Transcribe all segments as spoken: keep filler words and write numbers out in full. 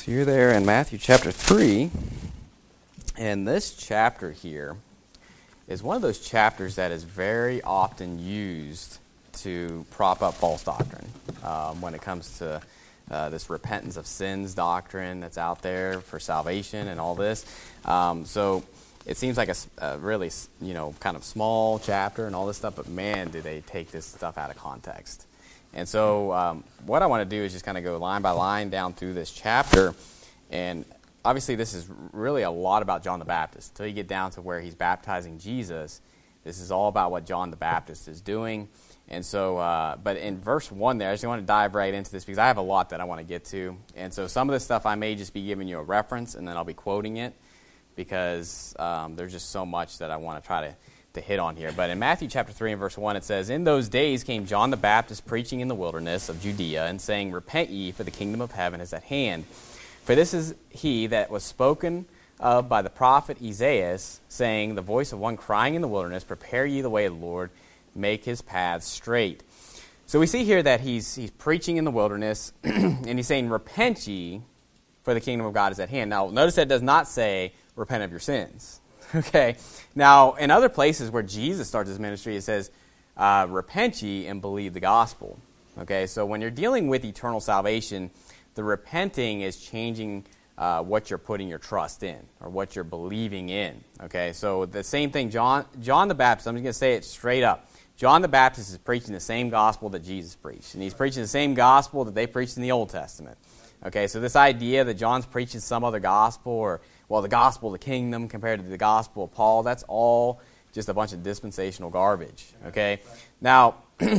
So you're there in Matthew chapter three, and this chapter here is one of those chapters that is very often used to prop up false doctrine um, when it comes to uh, this repentance of sins doctrine that's out there for salvation and all this. Um, so it seems like a, a really, you know, kind of small chapter and all this stuff, but man, do they take this stuff out of context. And so um, what I want to do is just kind of go line by line down through this chapter. And obviously this is really a lot about John the Baptist. Until you get down to where he's baptizing Jesus, this is all about what John the Baptist is doing. And so, uh, but in verse one there, I just want to dive right into this because I have a lot that I want to get to. And so some of this stuff I may just be giving you a reference and then I'll be quoting it because um, there's just so much that I want to try to to hit on here. But in Matthew chapter three and verse one, it says, "In those days came John the Baptist preaching in the wilderness of Judea and saying, Repent ye, for the kingdom of heaven is at hand. For this is he that was spoken of by the prophet Isaiah, saying, The voice of one crying in the wilderness, Prepare ye the way of the Lord, make his paths straight." So we see here that he's he's preaching in the wilderness, and he's saying, Repent ye, for the kingdom of God is at hand. Now, notice that does not say, repent of your sins. Okay, now in other places where Jesus starts his ministry, it says, uh, repent ye and believe the gospel. Okay, so when you're dealing with eternal salvation, the repenting is changing uh, what you're putting your trust in or what you're believing in. Okay, so the same thing, John, John the Baptist, I'm just going to say it straight up. John the Baptist is preaching the same gospel that Jesus preached, and he's preaching the same gospel that they preached in the Old Testament. Okay, so this idea that John's preaching some other gospel or, well, the gospel of the kingdom compared to the gospel of Paul, that's all just a bunch of dispensational garbage. Okay, now,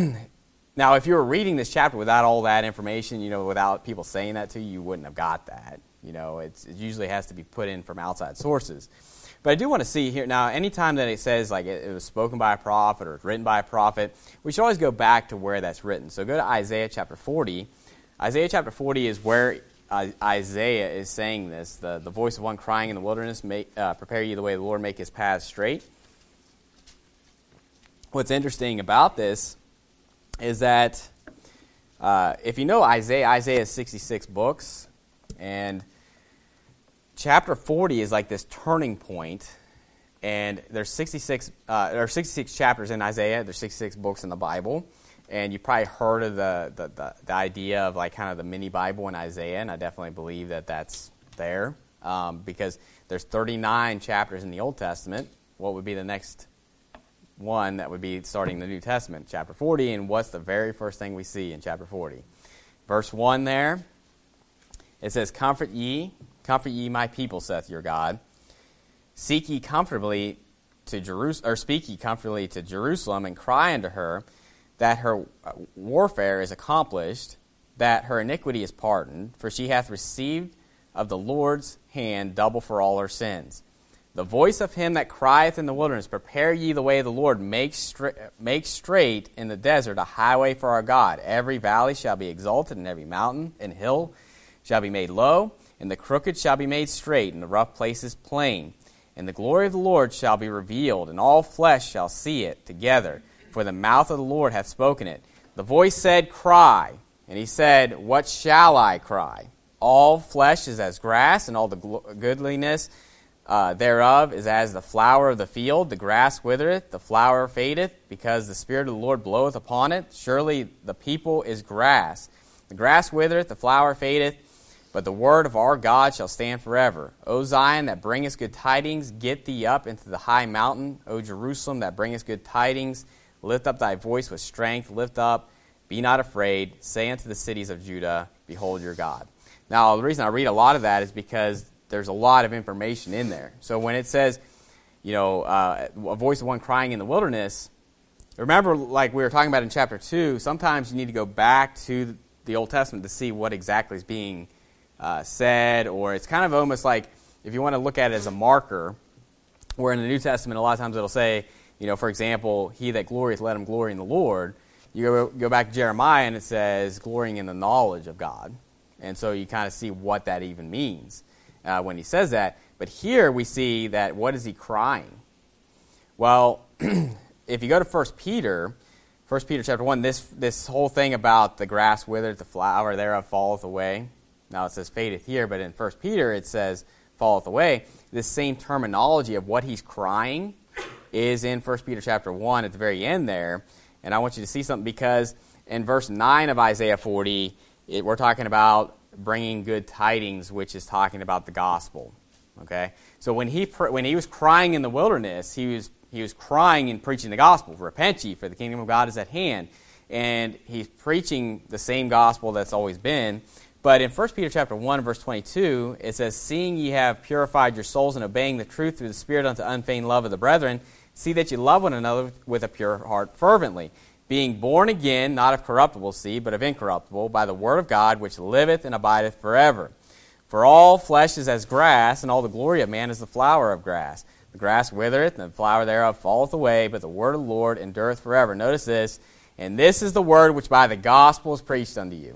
now if you were reading this chapter without all that information, you know, without people saying that to you, you wouldn't have got that. You know, it's, it usually has to be put in from outside sources. But I do want to see here, now, anytime that it says, like, it, it was spoken by a prophet or it's written by a prophet, we should always go back to where that's written. So go to Isaiah chapter forty. Isaiah chapter forty is where uh, Isaiah is saying this, the, the voice of one crying in the wilderness, make, uh, prepare ye the way of the Lord, make his paths straight. What's interesting about this is that uh, if you know Isaiah, Isaiah has sixty-six books, and chapter forty is like this turning point, and there's sixty-six, uh, there are sixty-six chapters in Isaiah, there's sixty-six books in the Bible. And you probably heard of the, the, the, the idea of like kind of the mini Bible in Isaiah, and I definitely believe that that's there um, because there's thirty-nine chapters in the Old Testament. What would be the next one that would be starting the New Testament? Chapter forty, and what's the very first thing we see in chapter forty? Verse one there, it says, Comfort ye, comfort ye my people, saith your God. Seek ye comfortably to Jerusalem, or speak ye comfortably to Jerusalem, and cry unto her, that her warfare is accomplished, that her iniquity is pardoned, for she hath received of the Lord's hand double for all her sins. The voice of him that crieth in the wilderness, Prepare ye the way of the Lord, make, stra- make straight in the desert a highway for our God. Every valley shall be exalted, and every mountain and hill shall be made low, and the crooked shall be made straight, and the rough places plain. And the glory of the Lord shall be revealed, and all flesh shall see it together. For the mouth of the Lord hath spoken it. The voice said, Cry. And he said, What shall I cry? All flesh is as grass, and all the goodliness uh, thereof is as the flower of the field. The grass withereth, the flower fadeth, because the Spirit of the Lord bloweth upon it. Surely the people is grass. The grass withereth, the flower fadeth, but the word of our God shall stand forever. O Zion, that bringest good tidings, get thee up into the high mountain. O Jerusalem, that bringest good tidings, lift up thy voice with strength, lift up, be not afraid, say unto the cities of Judah, Behold your God. Now, the reason I read a lot of that is because there's a lot of information in there. So when it says, you know, uh, a voice of one crying in the wilderness, remember, like we were talking about in chapter two, sometimes you need to go back to the Old Testament to see what exactly is being uh, said, or it's kind of almost like, if you want to look at it as a marker, where in the New Testament, a lot of times it'll say, you know, for example, he that glorieth, let him glory in the Lord. You go, go back to Jeremiah, and it says, glorying in the knowledge of God. And so you kind of see what that even means uh, when he says that. But here we see that, what is he crying? Well, if you go to First Peter, First Peter chapter one, this, this whole thing about the grass withereth, the flower thereof falleth away. Now it says fadeth here, but in First Peter it says falleth away. This same terminology of what he's crying is in First Peter chapter one at the very end there. And I want you to see something, because in verse nine of Isaiah forty, it, we're talking about bringing good tidings, which is talking about the gospel. Okay? So when he pr- when he was crying in the wilderness, he was he was crying and preaching the gospel. Repent ye, for the kingdom of God is at hand. And he's preaching the same gospel that's always been. But in First Peter chapter one, verse twenty-two, it says, seeing ye have purified your souls in obeying the truth through the Spirit unto unfeigned love of the brethren, see that you love one another with a pure heart fervently, being born again, not of corruptible seed, but of incorruptible, by the word of God, which liveth and abideth forever. For all flesh is as grass, and all the glory of man is the flower of grass. The grass withereth, and the flower thereof falleth away, but the word of the Lord endureth forever. Notice this, and this is the word which by the gospel is preached unto you.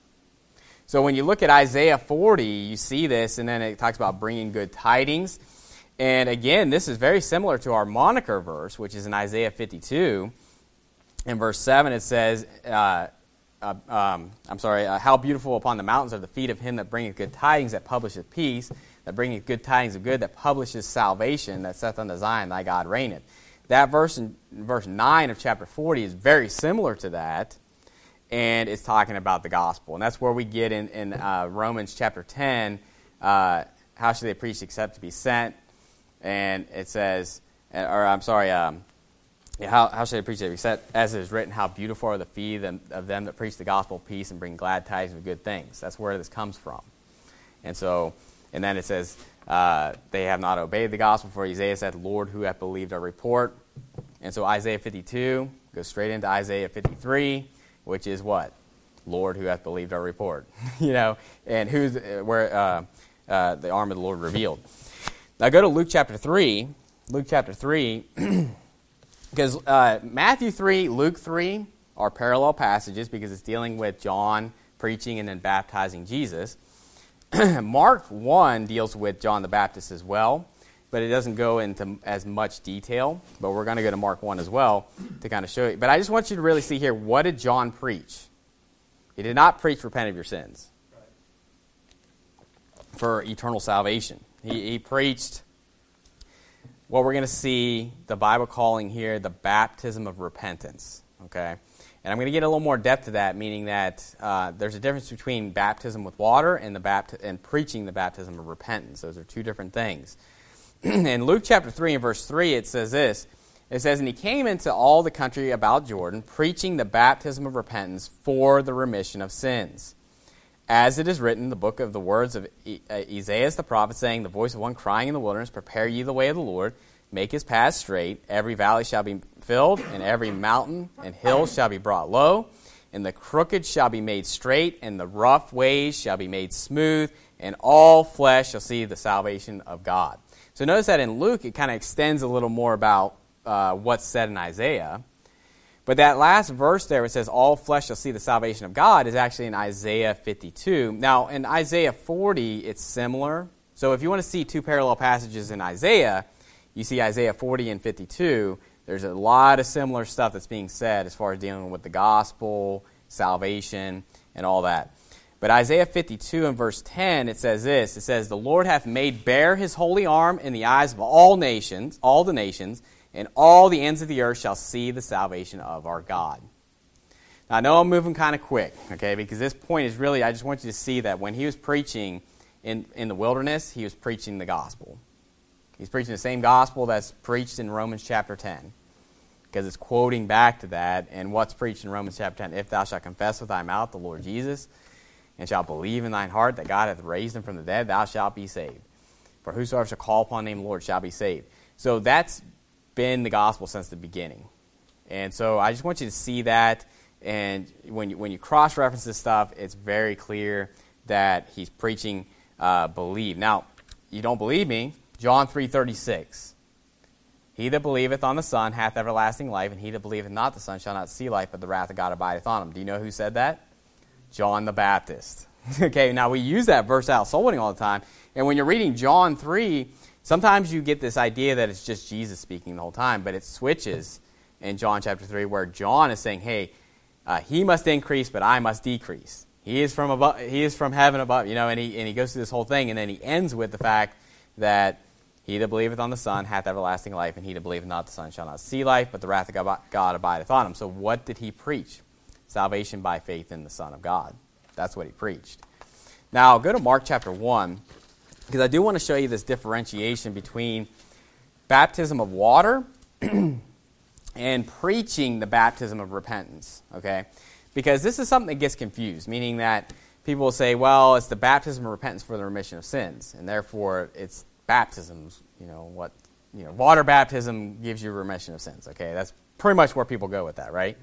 So when you look at Isaiah forty, you see this, and then it talks about bringing good tidings. And again, this is very similar to our moniker verse, which is in Isaiah fifty-two. In verse seven, it says, uh, uh, um, I'm sorry, uh, how beautiful upon the mountains are the feet of him that bringeth good tidings, that publisheth peace, that bringeth good tidings of good, that publisheth salvation, that saith unto Zion, thy God reigneth. That verse in verse nine of chapter forty is very similar to that, and it's talking about the gospel. And that's where we get in, in uh, Romans chapter ten, uh, how should they preach except to be sent? And it says, or I'm sorry, um, how, how should they preach except as it is written, how beautiful are the feet of them that preach the gospel of peace and bring glad tidings of good things. That's where this comes from. And so, and then it says, uh, they have not obeyed the gospel, for Isaiah said, Lord, who hath believed our report? And so Isaiah fifty-two goes straight into Isaiah fifty-three, which is what? Lord, who hath believed our report? you know, and who's where uh, uh, the arm of the Lord revealed. Now go to Luke chapter three. Luke chapter three, because uh, Matthew three, Luke three are parallel passages because it's dealing with John preaching and then baptizing Jesus. Mark one deals with John the Baptist as well, but it doesn't go into as much detail. But we're going to go to Mark one as well to kind of show you. But I just want you to really see here, what did John preach? He did not preach repent of your sins for eternal salvation. He, he preached what we're going to see the Bible calling here the baptism of repentance. Okay, and I'm going to get a little more depth to that, meaning that uh, there's a difference between baptism with water and the bapt- and preaching the baptism of repentance. Those are two different things. In Luke chapter three and verse three, it says this. It says, and he came into all the country about Jordan, preaching the baptism of repentance for the remission of sins. As it is written in the book of the words of Isaiah the prophet, saying, the voice of one crying in the wilderness, prepare ye the way of the Lord, make his path straight. Every valley shall be filled, and every mountain and hill shall be brought low. And the crooked shall be made straight, and the rough ways shall be made smooth, and all flesh shall see the salvation of God. So notice that in Luke, it kind of extends a little more about uh, what's said in Isaiah. But that last verse there, it says, all flesh shall see the salvation of God, is actually in Isaiah fifty-two. Now, in Isaiah forty, it's similar. So if you want to see two parallel passages in Isaiah, you see Isaiah forty and fifty-two. There's a lot of similar stuff that's being said as far as dealing with the gospel, salvation, and all that. But Isaiah fifty-two and verse ten, it says this. It says, the Lord hath made bare his holy arm in the eyes of all nations, all the nations, and all the ends of the earth shall see the salvation of our God. Now, I know I'm moving kind of quick, okay, because this point is really, I just want you to see that when he was preaching in, in the wilderness, he was preaching the gospel. He's preaching the same gospel that's preached in Romans chapter ten, because it's quoting back to that. And what's preached in Romans chapter ten? If thou shalt confess with thy mouth the Lord Jesus, and shalt believe in thine heart that God hath raised him from the dead, thou shalt be saved. For whosoever shall call upon the name of the Lord shall be saved. So that's been the gospel since the beginning. And so I just want you to see that. And when you, when you cross-reference this stuff, it's very clear that he's preaching uh, believe. Now, you don't believe me? John three thirty-six. He that believeth on the Son hath everlasting life, and he that believeth not the Son shall not see life, but the wrath of God abideth on him. Do you know who said that? John the Baptist. Okay, now we use that verse out soul winning all the time. And when you're reading John three, sometimes you get this idea that it's just Jesus speaking the whole time, but it switches in John chapter three where John is saying, hey, uh, he must increase, but I must decrease. He is from above. He is from heaven above. You know, and he and he goes through this whole thing, and then he ends with the fact that he that believeth on the Son hath everlasting life, and he that believeth not the Son shall not see life, but the wrath of God abideth on him. So what did he preach? Salvation by faith in the Son of God. That's what he preached. Now, go to Mark chapter one, because I do want to show you this differentiation between baptism of water and preaching the baptism of repentance, okay? Because this is something that gets confused, meaning that people will say, well, it's the baptism of repentance for the remission of sins, and therefore it's baptisms, you know, what, you know, water baptism gives you remission of sins, okay? That's pretty much where people go with that, right?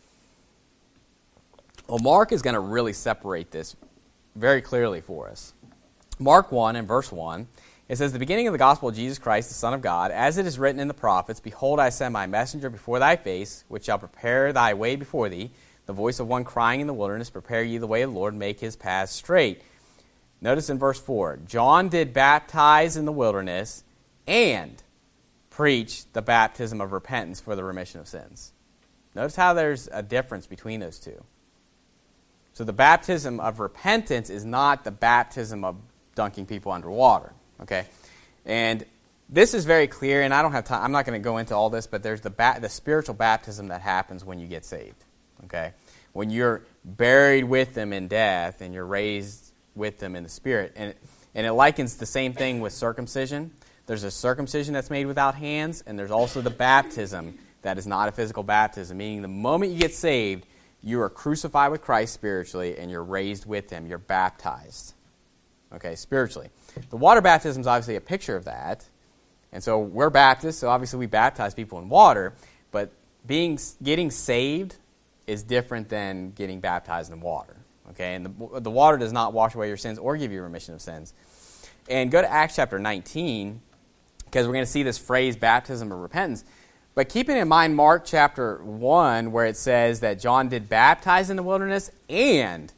Well, Mark is going to really separate this very clearly for us. Mark one and verse one, it says, the beginning of the gospel of Jesus Christ, the Son of God, as it is written in the prophets, behold, I send my messenger before thy face, which shall prepare thy way before thee, the voice of one crying in the wilderness, prepare ye the way of the Lord, make his paths straight. Notice in verse four, John did baptize in the wilderness and preach the baptism of repentance for the remission of sins. Notice how there's a difference between those two. So the baptism of repentance is not the baptism of dunking people underwater, okay? And this is very clear, and I don't have time. I'm not going to go into all this, but there's the ba- the spiritual baptism that happens when you get saved, okay? When you're buried with them in death and you're raised with them in the Spirit. And, and it likens the same thing with circumcision. There's a circumcision that's made without hands, and there's also the baptism that is not a physical baptism, meaning the moment you get saved, you are crucified with Christ spiritually, and you're raised with Him. You're baptized, okay, spiritually. The water baptism is obviously a picture of that. And so we're Baptists, so obviously we baptize people in water, but being getting saved is different than getting baptized in water, okay? And the, the water does not wash away your sins or give you remission of sins. And go to Acts chapter nineteen, because we're going to see this phrase, baptism of repentance. But keeping in mind Mark chapter one, where it says that John did baptize in the wilderness and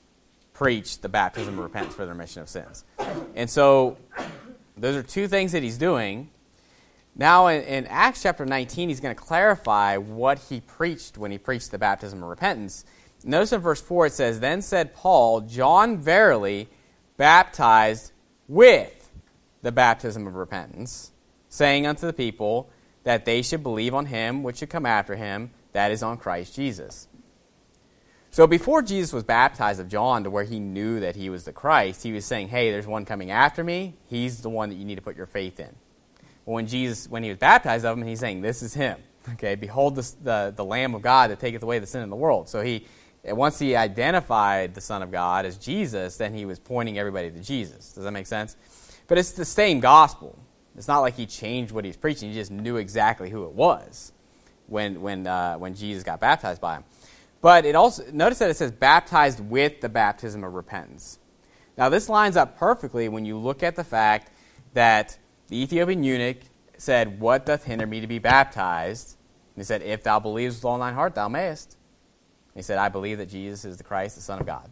preach the baptism of repentance for the remission of sins. And so those are two things that he's doing. Now in, in Acts chapter nineteen, he's going to clarify what he preached when he preached the baptism of repentance. Notice in verse four it says, then said Paul, John verily baptized with the baptism of repentance, saying unto the people, that they should believe on him which should come after him, that is on Christ Jesus. So before Jesus was baptized of John to where he knew that he was the Christ, he was saying, hey, there's one coming after me. He's the one that you need to put your faith in. Well, when Jesus, when he was baptized of him, he's saying, this is him. Okay, behold the, the, the Lamb of God that taketh away the sin of the world. So he, once he identified the Son of God as Jesus, then he was pointing everybody to Jesus. Does that make sense? But it's the same gospel. It's not like he changed what he was preaching. He just knew exactly who it was when when uh, when Jesus got baptized by him. But it also notice that it says baptized with the baptism of repentance. Now this lines up perfectly when you look at the fact that the Ethiopian eunuch said, what doth hinder me to be baptized? And he said, if thou believest with all thine heart, thou mayest. And he said, I believe that Jesus is the Christ, the Son of God.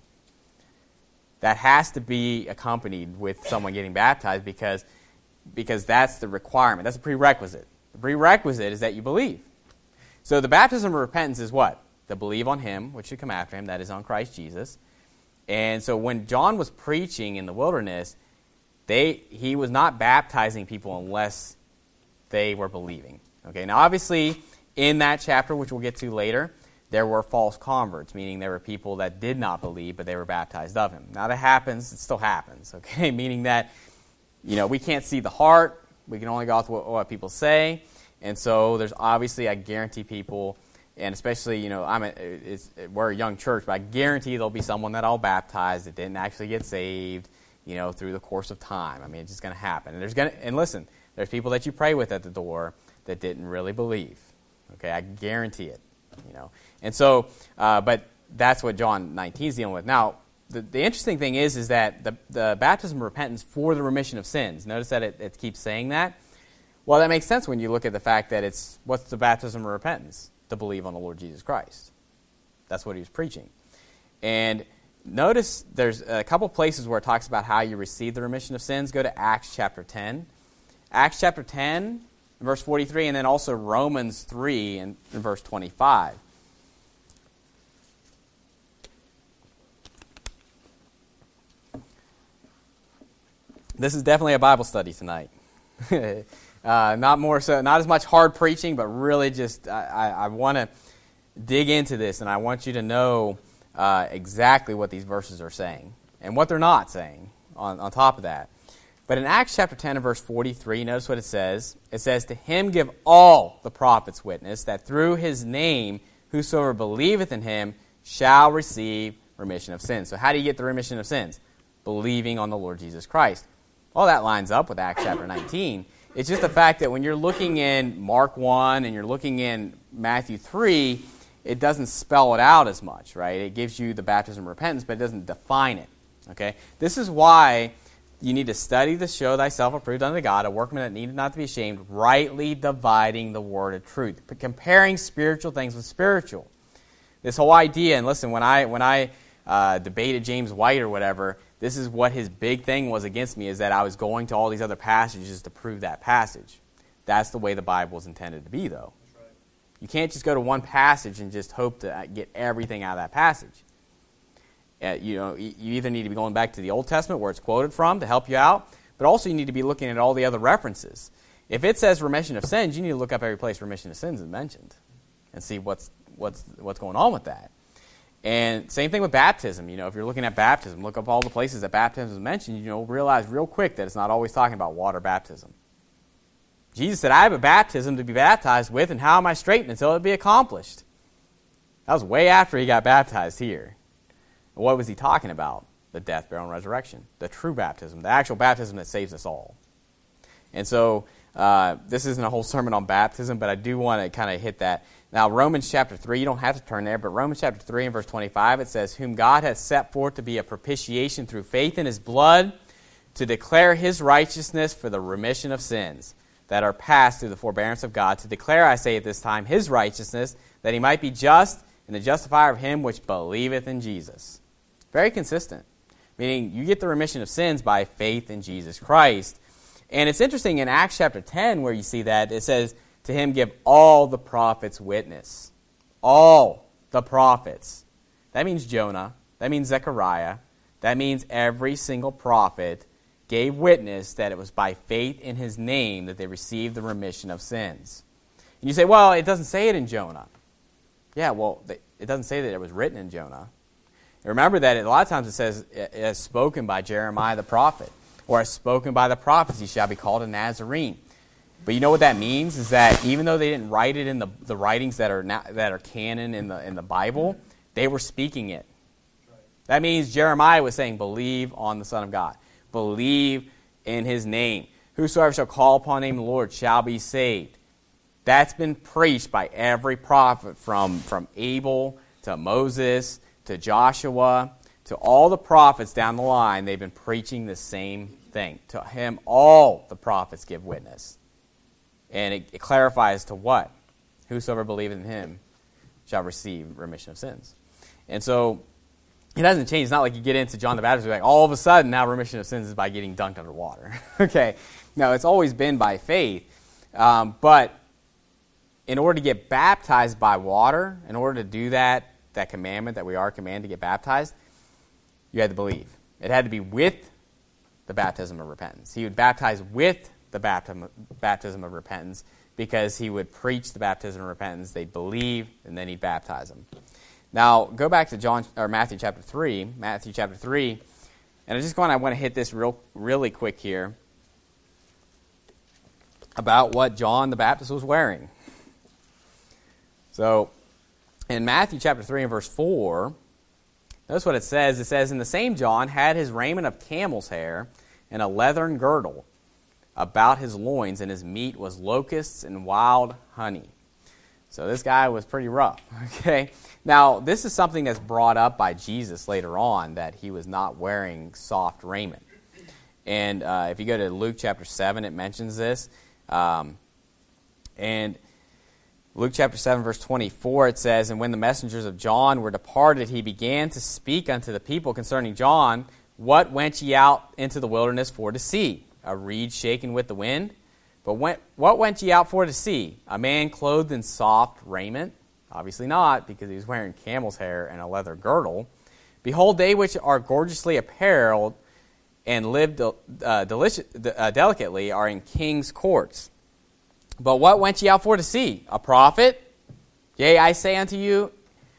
That has to be accompanied with someone getting baptized because Because that's the requirement. That's a prerequisite. The prerequisite is that you believe. So the baptism of repentance is what? To believe on him, which should come after him, that is on Christ Jesus. And so when John was preaching in the wilderness, they he was not baptizing people unless they were believing. Okay. Now obviously, in that chapter, which we'll get to later, there were false converts, meaning there were people that did not believe, but they were baptized of him. Now that happens, it still happens, okay? Meaning that You know, we can't see the heart. We can only go off what, what people say. And so there's obviously, I guarantee people, and especially, you know, I'm a, it's, we're a young church, but I guarantee there'll be someone that I'll baptize that didn't actually get saved, you know, through the course of time. I mean, it's just going to happen. And there's going to, and listen, there's people that you pray with at the door that didn't really believe. Okay, I guarantee it, you know. And so, uh, but that's what John nineteen is dealing with. Now, The, the interesting thing is, is that the, the baptism of repentance for the remission of sins, notice that it, it keeps saying that. Well, that makes sense when you look at the fact that it's, what's the baptism of repentance? To believe on the Lord Jesus Christ. That's what he was preaching. And notice there's a couple places where it talks about how you receive the remission of sins. Go to Acts chapter ten. Acts chapter ten, verse forty-three, and then also Romans three and, and verse twenty-five. this is definitely a Bible study tonight. uh, not more so, not as much hard preaching, but really just I, I, I want to dig into this, and I want you to know uh, exactly what these verses are saying and what they're not saying on, on top of that. But in Acts chapter ten and verse forty-three, notice what it says. It says, "To him give all the prophets witness, that through his name whosoever believeth in him shall receive remission of sins." So how do you get the remission of sins? Believing on the Lord Jesus Christ. All that lines up with Acts chapter nineteen. It's just the fact that when you're looking in Mark one and you're looking in Matthew three, it doesn't spell it out as much, right? It gives you the baptism of repentance, but it doesn't define it. Okay? This is why you need to study to show thyself approved unto God, a workman that needeth not to be ashamed, rightly dividing the word of truth, comparing spiritual things with spiritual. This whole idea, and listen, when I when I uh, debated James White or whatever, this is what his big thing was against me, is that I was going to all these other passages to prove that passage. That's the way the Bible is intended to be, though. That's right. You can't just go to one passage and just hope to get everything out of that passage. Uh, you know, you either need to be going back to the Old Testament where it's quoted from to help you out, but also you need to be looking at all the other references. If it says remission of sins, you need to look up every place remission of sins is mentioned and see what's what's what's going on with that. And same thing with baptism. You know, if you're looking at baptism, look up all the places that baptism is mentioned. You know, realize real quick that it's not always talking about water baptism. Jesus said, "I have a baptism to be baptized with, and how am I straitened until it be accomplished?" That was way after he got baptized here. What was he talking about? The death, burial, and resurrection. The true baptism. The actual baptism that saves us all. And so, uh, this isn't a whole sermon on baptism, but I do want to kind of hit that. Now, Romans chapter three, you don't have to turn there, but Romans chapter three and verse twenty-five, it says, "Whom God hath set forth to be a propitiation through faith in his blood, to declare his righteousness for the remission of sins that are passed through the forbearance of God, to declare, I say at this time, his righteousness, that he might be just and the justifier of him which believeth in Jesus." Very consistent. Meaning you get the remission of sins by faith in Jesus Christ. And it's interesting in Acts chapter ten where you see that. It says, "To him give all the prophets witness." All the prophets. That means Jonah. That means Zechariah. That means every single prophet gave witness that it was by faith in his name that they received the remission of sins. And you say, well, it doesn't say it in Jonah. Yeah, well, it doesn't say that it was written in Jonah. Remember that a lot of times it says, as spoken by Jeremiah the prophet, or as spoken by the prophets, he shall be called a Nazarene. But you know what that means? Is that even though they didn't write it in the, the writings that are not, that are canon in the in the Bible, they were speaking it. That means Jeremiah was saying, believe on the Son of God. Believe in his name. Whosoever shall call upon the name of the Lord shall be saved. That's been preached by every prophet from, from Abel to Moses to Joshua, to all the prophets down the line. They've been preaching the same thing. To him, all the prophets give witness. And it, it clarifies to what? Whosoever believeth in him shall receive remission of sins. And so, it doesn't change. It's not like you get into John the Baptist and like, all of a sudden, now remission of sins is by getting dunked under water. Okay? No, it's always been by faith. Um, but in order to get baptized by water, in order to do that, that commandment that we are commanded to get baptized, you had to believe. It had to be with the baptism of repentance. He would baptize with the baptism, baptism of repentance because he would preach the baptism of repentance. They'd believe, and then he'd baptize them. Now, go back to John or Matthew chapter three. Matthew chapter three, and I just want I want to hit this real really quick here about what John the Baptist was wearing. So, in Matthew chapter three and verse four, notice what it says. It says, "And the same John had his raiment of camel's hair and a leathern girdle about his loins, and his meat was locusts and wild honey." So this guy was pretty rough. Okay. Now, this is something that's brought up by Jesus later on, that he was not wearing soft raiment. And uh, if you go to Luke chapter seven, it mentions this. Um, and Luke chapter seven, verse twenty-four, it says, "And when the messengers of John were departed, he began to speak unto the people concerning John. What went ye out into the wilderness for to see? A reed shaken with the wind? But when, what went ye out for to see? A man clothed in soft raiment? Obviously not, because he was wearing camel's hair and a leather girdle. Behold, they which are gorgeously apparelled and live del- uh, delicious, uh, delicately are in king's courts. But what went ye out for to see? A prophet? Yea, I say unto you,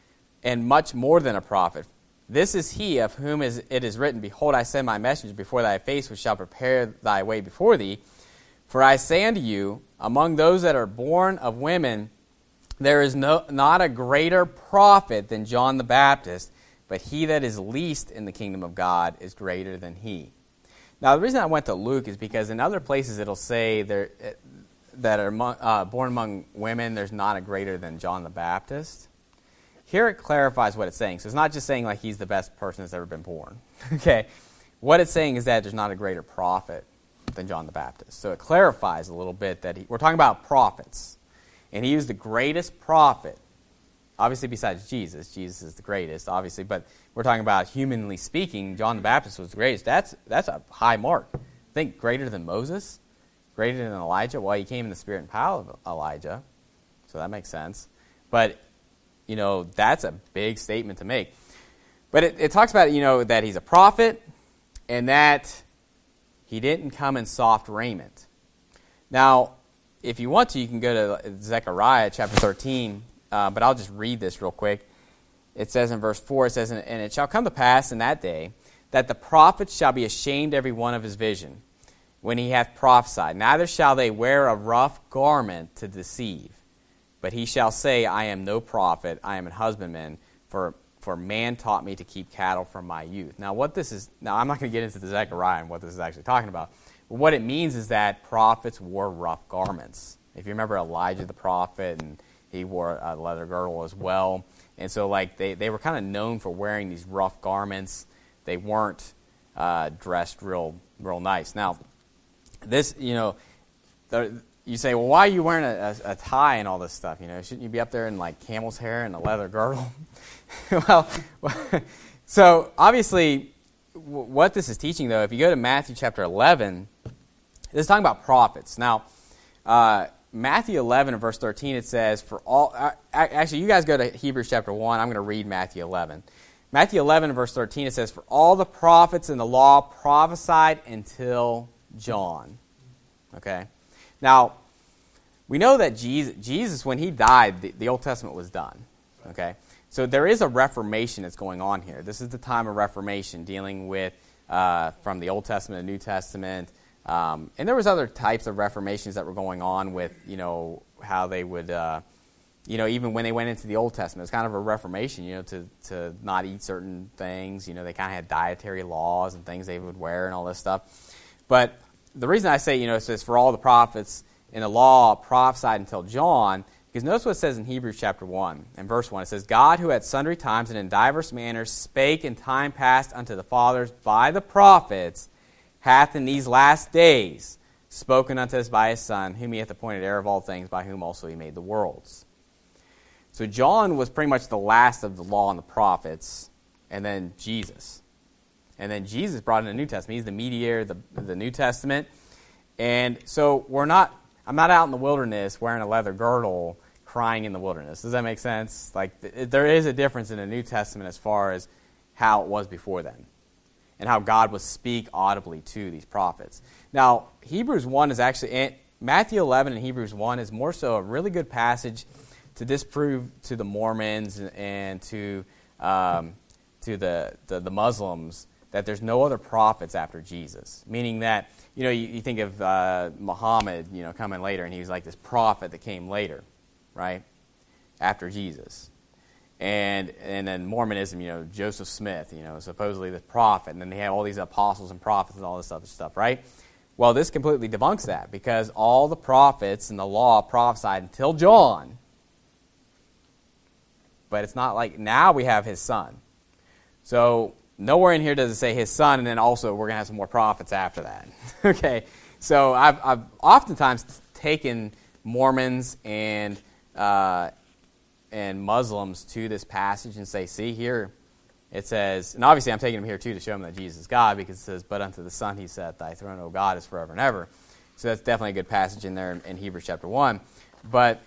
and much more than a prophet. This is he of whom is, it is written, Behold, I send my messenger before thy face, which shall prepare thy way before thee. For I say unto you, among those that are born of women, there is no, not a greater prophet than John the Baptist, but he that is least in the kingdom of God is greater than he. Now, the reason I went to Luke is because in other places it'll say there, that are uh, born among women, there's not a greater than John the Baptist. Here it clarifies what it's saying. So it's not just saying like he's the best person that's ever been born. Okay, what it's saying is that there's not a greater prophet than John the Baptist. So it clarifies a little bit that he, we're talking about prophets. And he was the greatest prophet, obviously besides Jesus. Jesus is the greatest, obviously. But we're talking about humanly speaking, John the Baptist was the greatest. That's, that's a high mark. I think greater than Moses, greater than Elijah. Well, he came in the spirit and power of Elijah. So that makes sense. But, you know, that's a big statement to make. But it, it talks about, you know, that he's a prophet and that he didn't come in soft raiment. Now, if you want to, you can go to Zechariah chapter thirteen, uh, but I'll just read this real quick. It says in verse four, it says, And it shall come to pass in that day that the prophets shall be ashamed every one of his vision, when he hath prophesied. Neither shall they wear a rough garment to deceive. But he shall say, I am no prophet, I am an husbandman, for for man taught me to keep cattle from my youth. Now, what this is, now I'm not going to get into the Zechariah and what this is actually talking about. But what it means is that prophets wore rough garments. If you remember Elijah the prophet, and he wore a leather girdle as well. And so, like, they, they were kind of known for wearing these rough garments. They weren't uh, dressed real real nice. Now, this, you know, the, you say, well, why are you wearing a, a, a tie and all this stuff? You know, shouldn't you be up there in, like, camel's hair and a leather girdle? well, so, obviously, w- what this is teaching, though, if you go to Matthew chapter eleven, this is talking about prophets. Now, uh, Matthew eleven and verse thirteen, it says, for all, uh, actually, you guys go to Hebrews chapter one. I'm going to read Matthew eleven. Matthew eleven and verse thirteen, it says, for all the prophets in the law prophesied until John. Okay? Now, we know that Jesus, Jesus when he died, the, the Old Testament was done. Okay? So there is a reformation that's going on here. This is the time of reformation, dealing with, uh, from the Old Testament to New Testament. Um, and there was other types of reformations that were going on with, you know, how they would, uh, you know, even when they went into the Old Testament, it's kind of a reformation, you know, to, to not eat certain things. You know, they kind of had dietary laws and things they would wear and all this stuff. But the reason I say, you know, it says for all the prophets in the law prophesied until John, because notice what it says in Hebrews chapter one and verse one. It says, God who at sundry times and in divers manners spake in time past unto the fathers by the prophets, hath in these last days spoken unto us by his Son, whom he hath appointed heir of all things, by whom also he made the worlds. So John was pretty much the last of the law and the prophets, and then Jesus. And then Jesus brought in the New Testament. He's the mediator of the, the New Testament. And so we're not, I'm not out in the wilderness wearing a leather girdle crying in the wilderness. Does that make sense? Like, th- there is a difference in the New Testament as far as how it was before then, and how God would speak audibly to these prophets. Now, Hebrews one is actually, Matthew eleven and Hebrews one is more so a really good passage to disprove to the Mormons and to um, to the, the, the Muslims that there's no other prophets after Jesus. Meaning that, you know, you, you think of uh, Muhammad, you know, coming later, and he was like this prophet that came later, right, after Jesus. And and then Mormonism, you know, Joseph Smith, you know, supposedly the prophet, and then they have all these apostles and prophets and all this other stuff, right? Well, this completely debunks that, because all the prophets in the law prophesied until John. But it's not like now we have his son. So nowhere in here does it say his son, and then also we're going to have some more prophets after that. Okay, so I've, I've oftentimes taken Mormons and uh, and Muslims to this passage and say, see here, it says, and obviously I'm taking them here too to show them that Jesus is God, because it says, but unto the Son he saith, thy throne, O God, is forever and ever. So that's definitely a good passage in there in, in Hebrews chapter one. But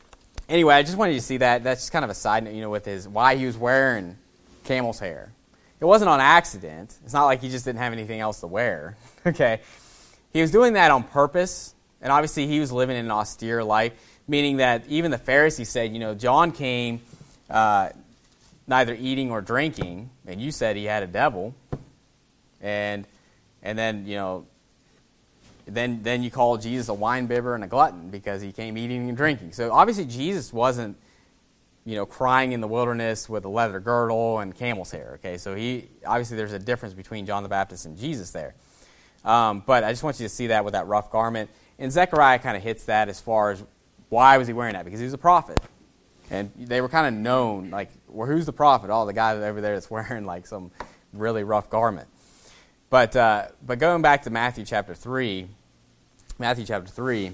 anyway, I just wanted you to see that. That's just kind of a side note, you know, with his, why he was wearing camel's hair. it wasn't on accident. It's not like he just didn't have anything else to wear. Okay, he was doing that on purpose, and obviously he was living an austere life, meaning that even the Pharisees said, you know, John came uh, neither eating or drinking, and you said he had a devil, and and then you know, then then you call Jesus a winebibber and a glutton because he came eating and drinking. So obviously Jesus wasn't, you know, crying in the wilderness with a leather girdle and camel's hair. Okay, so he obviously there's a difference between John the Baptist and Jesus there. Um, but I just want you to see that with that rough garment. And Zechariah kind of hits that as far as why was he wearing that? Because he was a prophet. And they were kind of known, like, well, who's the prophet? Oh, the guy over there that's wearing, like, some really rough garment. But uh, but going back to Matthew chapter three, Matthew chapter three,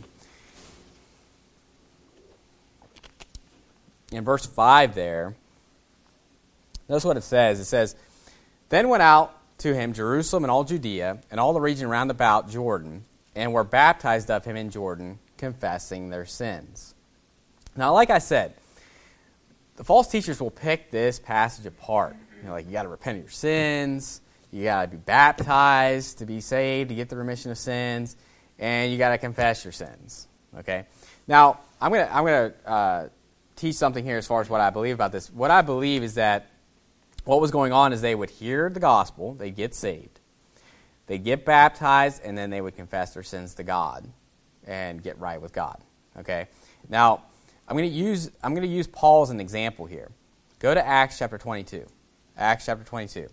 in verse five there, notice what it says. It says, "Then went out to him Jerusalem and all Judea and all the region round about Jordan, and were baptized of him in Jordan, confessing their sins." Now, like I said, the false teachers will pick this passage apart. You know, like, you got to repent of your sins, you got to be baptized to be saved, to get the remission of sins, and you got to confess your sins. Okay. Now, I'm gonna I'm gonna uh, teach something here as far as what I believe about this. What I believe is that what was going on is they would hear the gospel, they'd get saved, they'd get baptized, and then they would confess their sins to God and get right with God. Okay. Now, I'm going to use I'm going to use Paul as an example here. Go to Acts chapter twenty-two. Acts chapter twenty-two.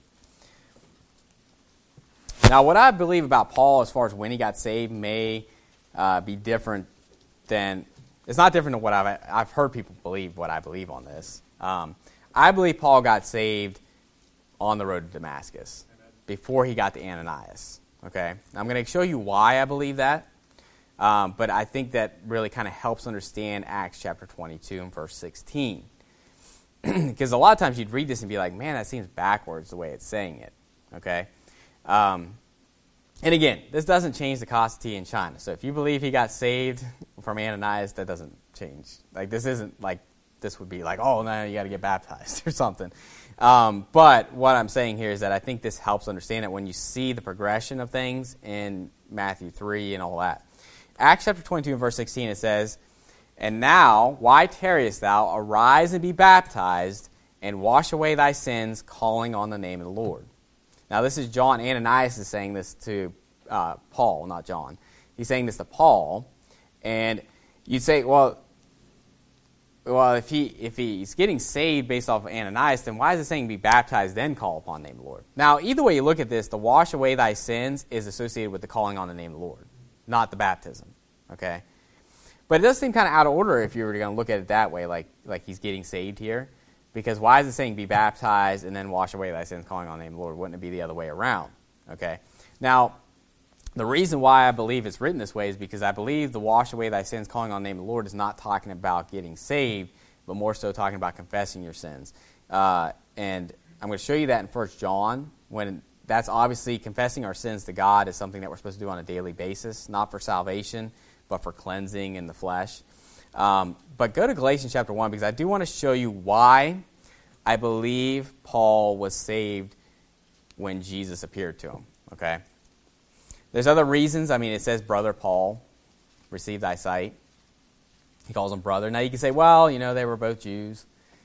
Now, what I believe about Paul as far as when he got saved may uh, be different than it's not different than what I've I've heard people believe what I believe on this. Um, I believe Paul got saved on the road to Damascus before he got to Ananias. Okay, I'm going to show you why I believe that. Um, but I think that really kind of helps understand Acts chapter twenty-two and verse sixteen. Because a lot of times you'd read this and be like, man, that seems backwards the way it's saying it. Okay? Um, and again, this doesn't change the causality in China. So if you believe he got saved from Ananias, that doesn't change. Like, this isn't like, this would be like, oh, no, you got to get baptized or something. Um, but what I'm saying here is that I think this helps understand it when you see the progression of things in Matthew three and all that. Acts chapter twenty-two and verse sixteen, it says, "And now, why tarriest thou? Arise and be baptized, and wash away thy sins, calling on the name of the Lord." Now, this is John. Ananias is saying this to uh, Paul, not John. He's saying this to Paul. And you'd say, well, well, if he if he's getting saved based off of Ananias, then why is it saying be baptized, then call upon the name of the Lord? Now, either way you look at this, the wash away thy sins is associated with the calling on the name of the Lord, not the baptism, okay? But it does seem kind of out of order if you were going to look at it that way, like like he's getting saved here. Because why is it saying be baptized and then wash away thy sins, calling on the name of the Lord? Wouldn't it be the other way around? Okay? Now, the reason why I believe it's written this way is because I believe the wash away thy sins, calling on the name of the Lord is not talking about getting saved, but more so talking about confessing your sins. Uh, and I'm going to show you that in First John, when that's obviously confessing our sins to God is something that we're supposed to do on a daily basis, not for salvation, but for cleansing in the flesh. Um, but go to Galatians chapter one, because I do want to show you why I believe Paul was saved when Jesus appeared to him. Okay? There's other reasons. I mean, it says, brother Paul, receive thy sight. He calls him brother. Now, you can say, well, you know, they were both Jews.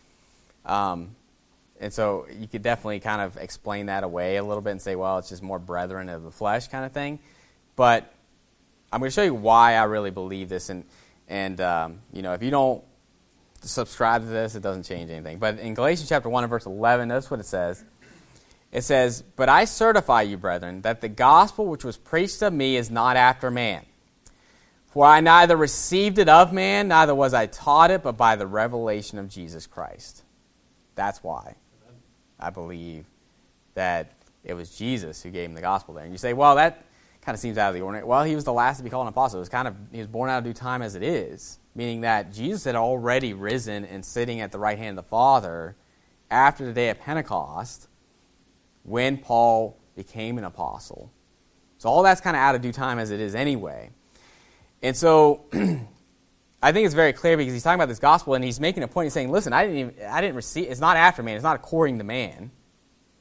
Um, and so you could definitely kind of explain that away a little bit and say, well, it's just more brethren of the flesh kind of thing. But I'm going to show you why I really believe this. And, and um, you know, if you don't subscribe to this, it doesn't change anything. But in Galatians chapter one and verse eleven, notice what it says. It says, "But I certify you, brethren, that the gospel which was preached of me is not after man. For I neither received it of man, neither was I taught it, but by the revelation of Jesus Christ." That's why I believe that it was Jesus who gave him the gospel there. And you say, well, that kind of seems out of the ordinary. Well, he was the last to be called an apostle. It was kind of, he was born out of due time as it is, meaning that Jesus had already risen and sitting at the right hand of the Father after the day of Pentecost when Paul became an apostle. So all that's kind of out of due time as it is anyway. And so I think it's very clear because he's talking about this gospel and he's making a point. He's saying, listen, I didn't even, I didn't receive, it's not after man, it's not according to man.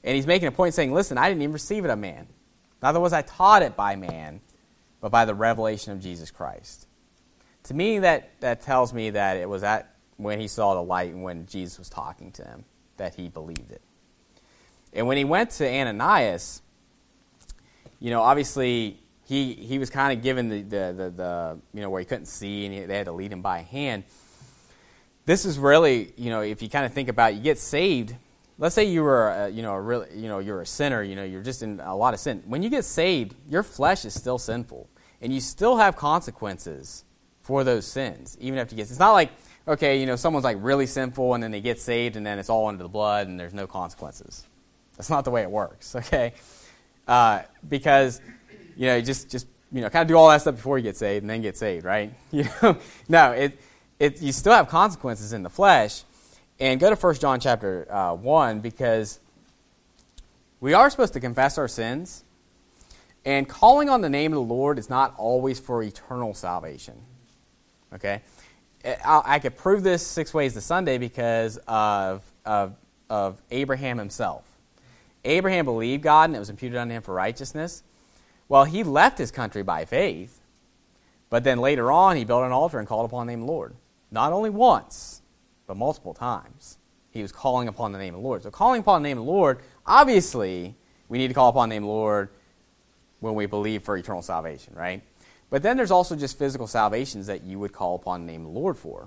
And he's making a point saying, listen, I didn't even receive it of man. Neither was I taught it by man, but by the revelation of Jesus Christ. To me, that, that tells me that it was at when he saw the light and when Jesus was talking to him that he believed it. And when he went to Ananias, you know, obviously he he was kind of given the, the, the, the, you know, where he couldn't see and he, they had to lead him by hand. This is really, you know, if you kind of think about it, you get saved. Let's say you were, a, you know, a real, you know, you're a sinner. You know, you're just in a lot of sin. When you get saved, your flesh is still sinful, and you still have consequences for those sins, even after you get. It's not like, okay, you know, someone's like really sinful, and then they get saved, and then it's all under the blood, and there's no consequences. That's not the way it works. Okay, uh, because you know, just just you know, kind of do all that stuff before you get saved, and then get saved, right? You know, no, it. It, you still have consequences in the flesh. And go to First John chapter uh, one, because we are supposed to confess our sins. And calling on the name of the Lord is not always for eternal salvation. Okay? I, I could prove this six ways to Sunday because of, of, of Abraham himself. Abraham believed God, and it was imputed unto him for righteousness. Well, he left his country by faith. But then later on, he built an altar and called upon the name of the Lord. Not only once, but multiple times. He was calling upon the name of the Lord. So calling upon the name of the Lord, obviously, we need to call upon the name of the Lord when we believe for eternal salvation, right? But then there's also just physical salvations that you would call upon the name of the Lord for.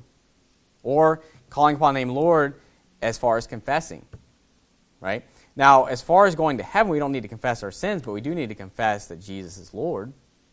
Or calling upon the name of the Lord as far as confessing, right? Now, as far as going to heaven, we don't need to confess our sins, but we do need to confess that Jesus is Lord,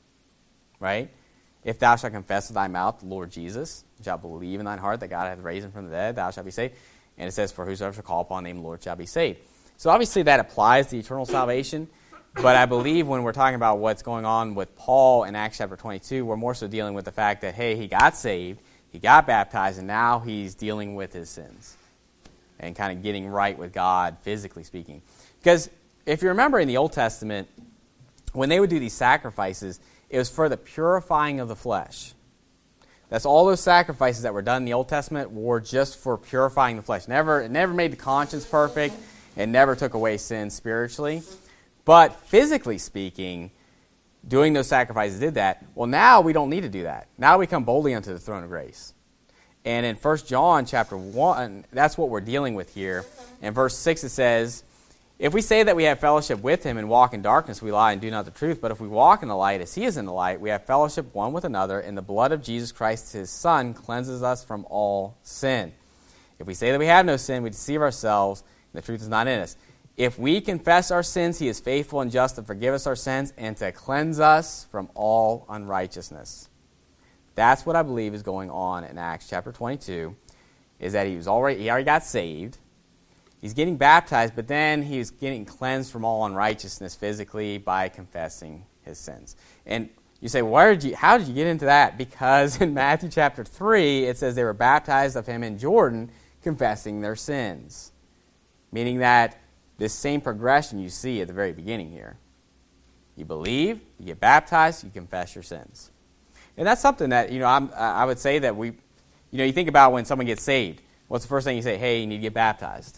right? If thou shalt confess with thy mouth the Lord Jesus, and shalt believe in thine heart that God hath raised him from the dead, thou shalt be saved. And it says, for whosoever shall call upon the name of the Lord shall be saved. So obviously that applies to eternal salvation, but I believe when we're talking about what's going on with Paul in Acts chapter twenty-two, we're more so dealing with the fact that, hey, he got saved, he got baptized, and now he's dealing with his sins and kind of getting right with God, physically speaking. Because if you remember in the Old Testament, when they would do these sacrifices, it was for the purifying of the flesh. That's all those sacrifices that were done in the Old Testament were just for purifying the flesh. Never, it never made the conscience perfect. It never took away sin spiritually. But physically speaking, doing those sacrifices did that. Well, now we don't need to do that. Now we come boldly unto the throne of grace. And in First John chapter one, that's what we're dealing with here. In verse six it says, if we say that we have fellowship with him and walk in darkness, we lie and do not the truth. But if we walk in the light as he is in the light, we have fellowship one with another, and the blood of Jesus Christ, his Son, cleanses us from all sin. If we say that we have no sin, we deceive ourselves, and the truth is not in us. If we confess our sins, he is faithful and just to forgive us our sins and to cleanse us from all unrighteousness. That's what I believe is going on in Acts chapter twenty-two, is that he was already he already got saved. He's getting baptized, but then he's getting cleansed from all unrighteousness physically by confessing his sins. And you say, where did you, how did you get into that? Because in Matthew chapter three, it says they were baptized of him in Jordan, confessing their sins. Meaning that this same progression you see at the very beginning here. You believe, you get baptized, you confess your sins. And that's something that, you know, I'm, I would say that we, you know, you think about when someone gets saved. What's the first thing you say? Hey, you need to get baptized.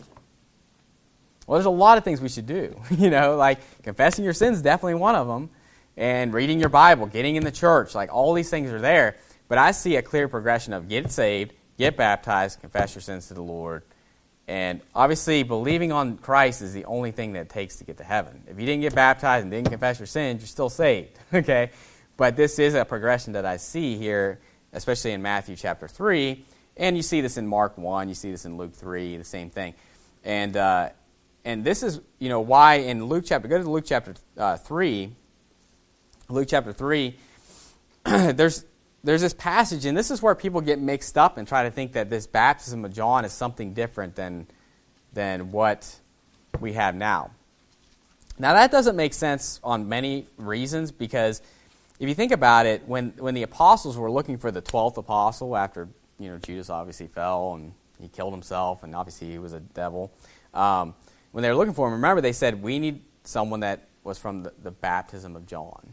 Well, there's a lot of things we should do, you know, like confessing your sins is definitely one of them, and reading your Bible, getting in the church, like all these things are there. But I see a clear progression of get saved, get baptized, confess your sins to the Lord, and obviously believing on Christ is the only thing that it takes to get to heaven. If you didn't get baptized and didn't confess your sins, you're still saved, okay? But this is a progression that I see here, especially in Matthew chapter three, and you see this in Mark one, you see this in Luke three, the same thing. And, uh, And this is, you know, why in Luke chapter, go to Luke chapter uh, three, Luke chapter three, there's there's this passage, and this is where people get mixed up and try to think that this baptism of John is something different than, than what we have now. Now, that doesn't make sense on many reasons, because if you think about it, when, when the apostles were looking for the twelfth apostle after, you know, Judas obviously fell and he killed himself, and obviously he was a devil, um, when they were looking for him, remember they said, we need someone that was from the, the baptism of John.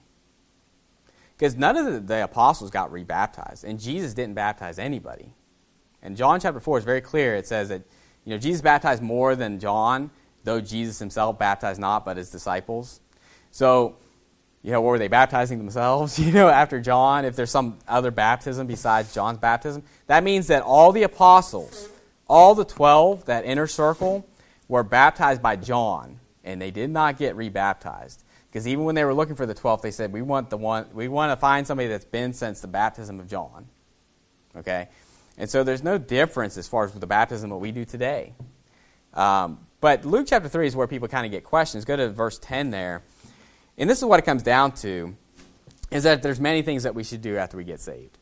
Because none of the, the apostles got rebaptized, and Jesus didn't baptize anybody. And John chapter four is very clear. It says that, you know, Jesus baptized more than John, though Jesus himself baptized not, but his disciples. So, you know, were they baptizing themselves, you know, after John? If there's some other baptism besides John's baptism, that means that all the apostles, all the twelve, that inner circle, were baptized by John, and they did not get rebaptized. Because even when they were looking for the twelfth, they said, we want the one, we want to find somebody that's been since the baptism of John. Okay? And so there's no difference as far as the baptism that we do today. Um, but Luke chapter three is where people kind of get questions. Go to verse ten there. And this is what it comes down to, is that there's many things that we should do after we get saved.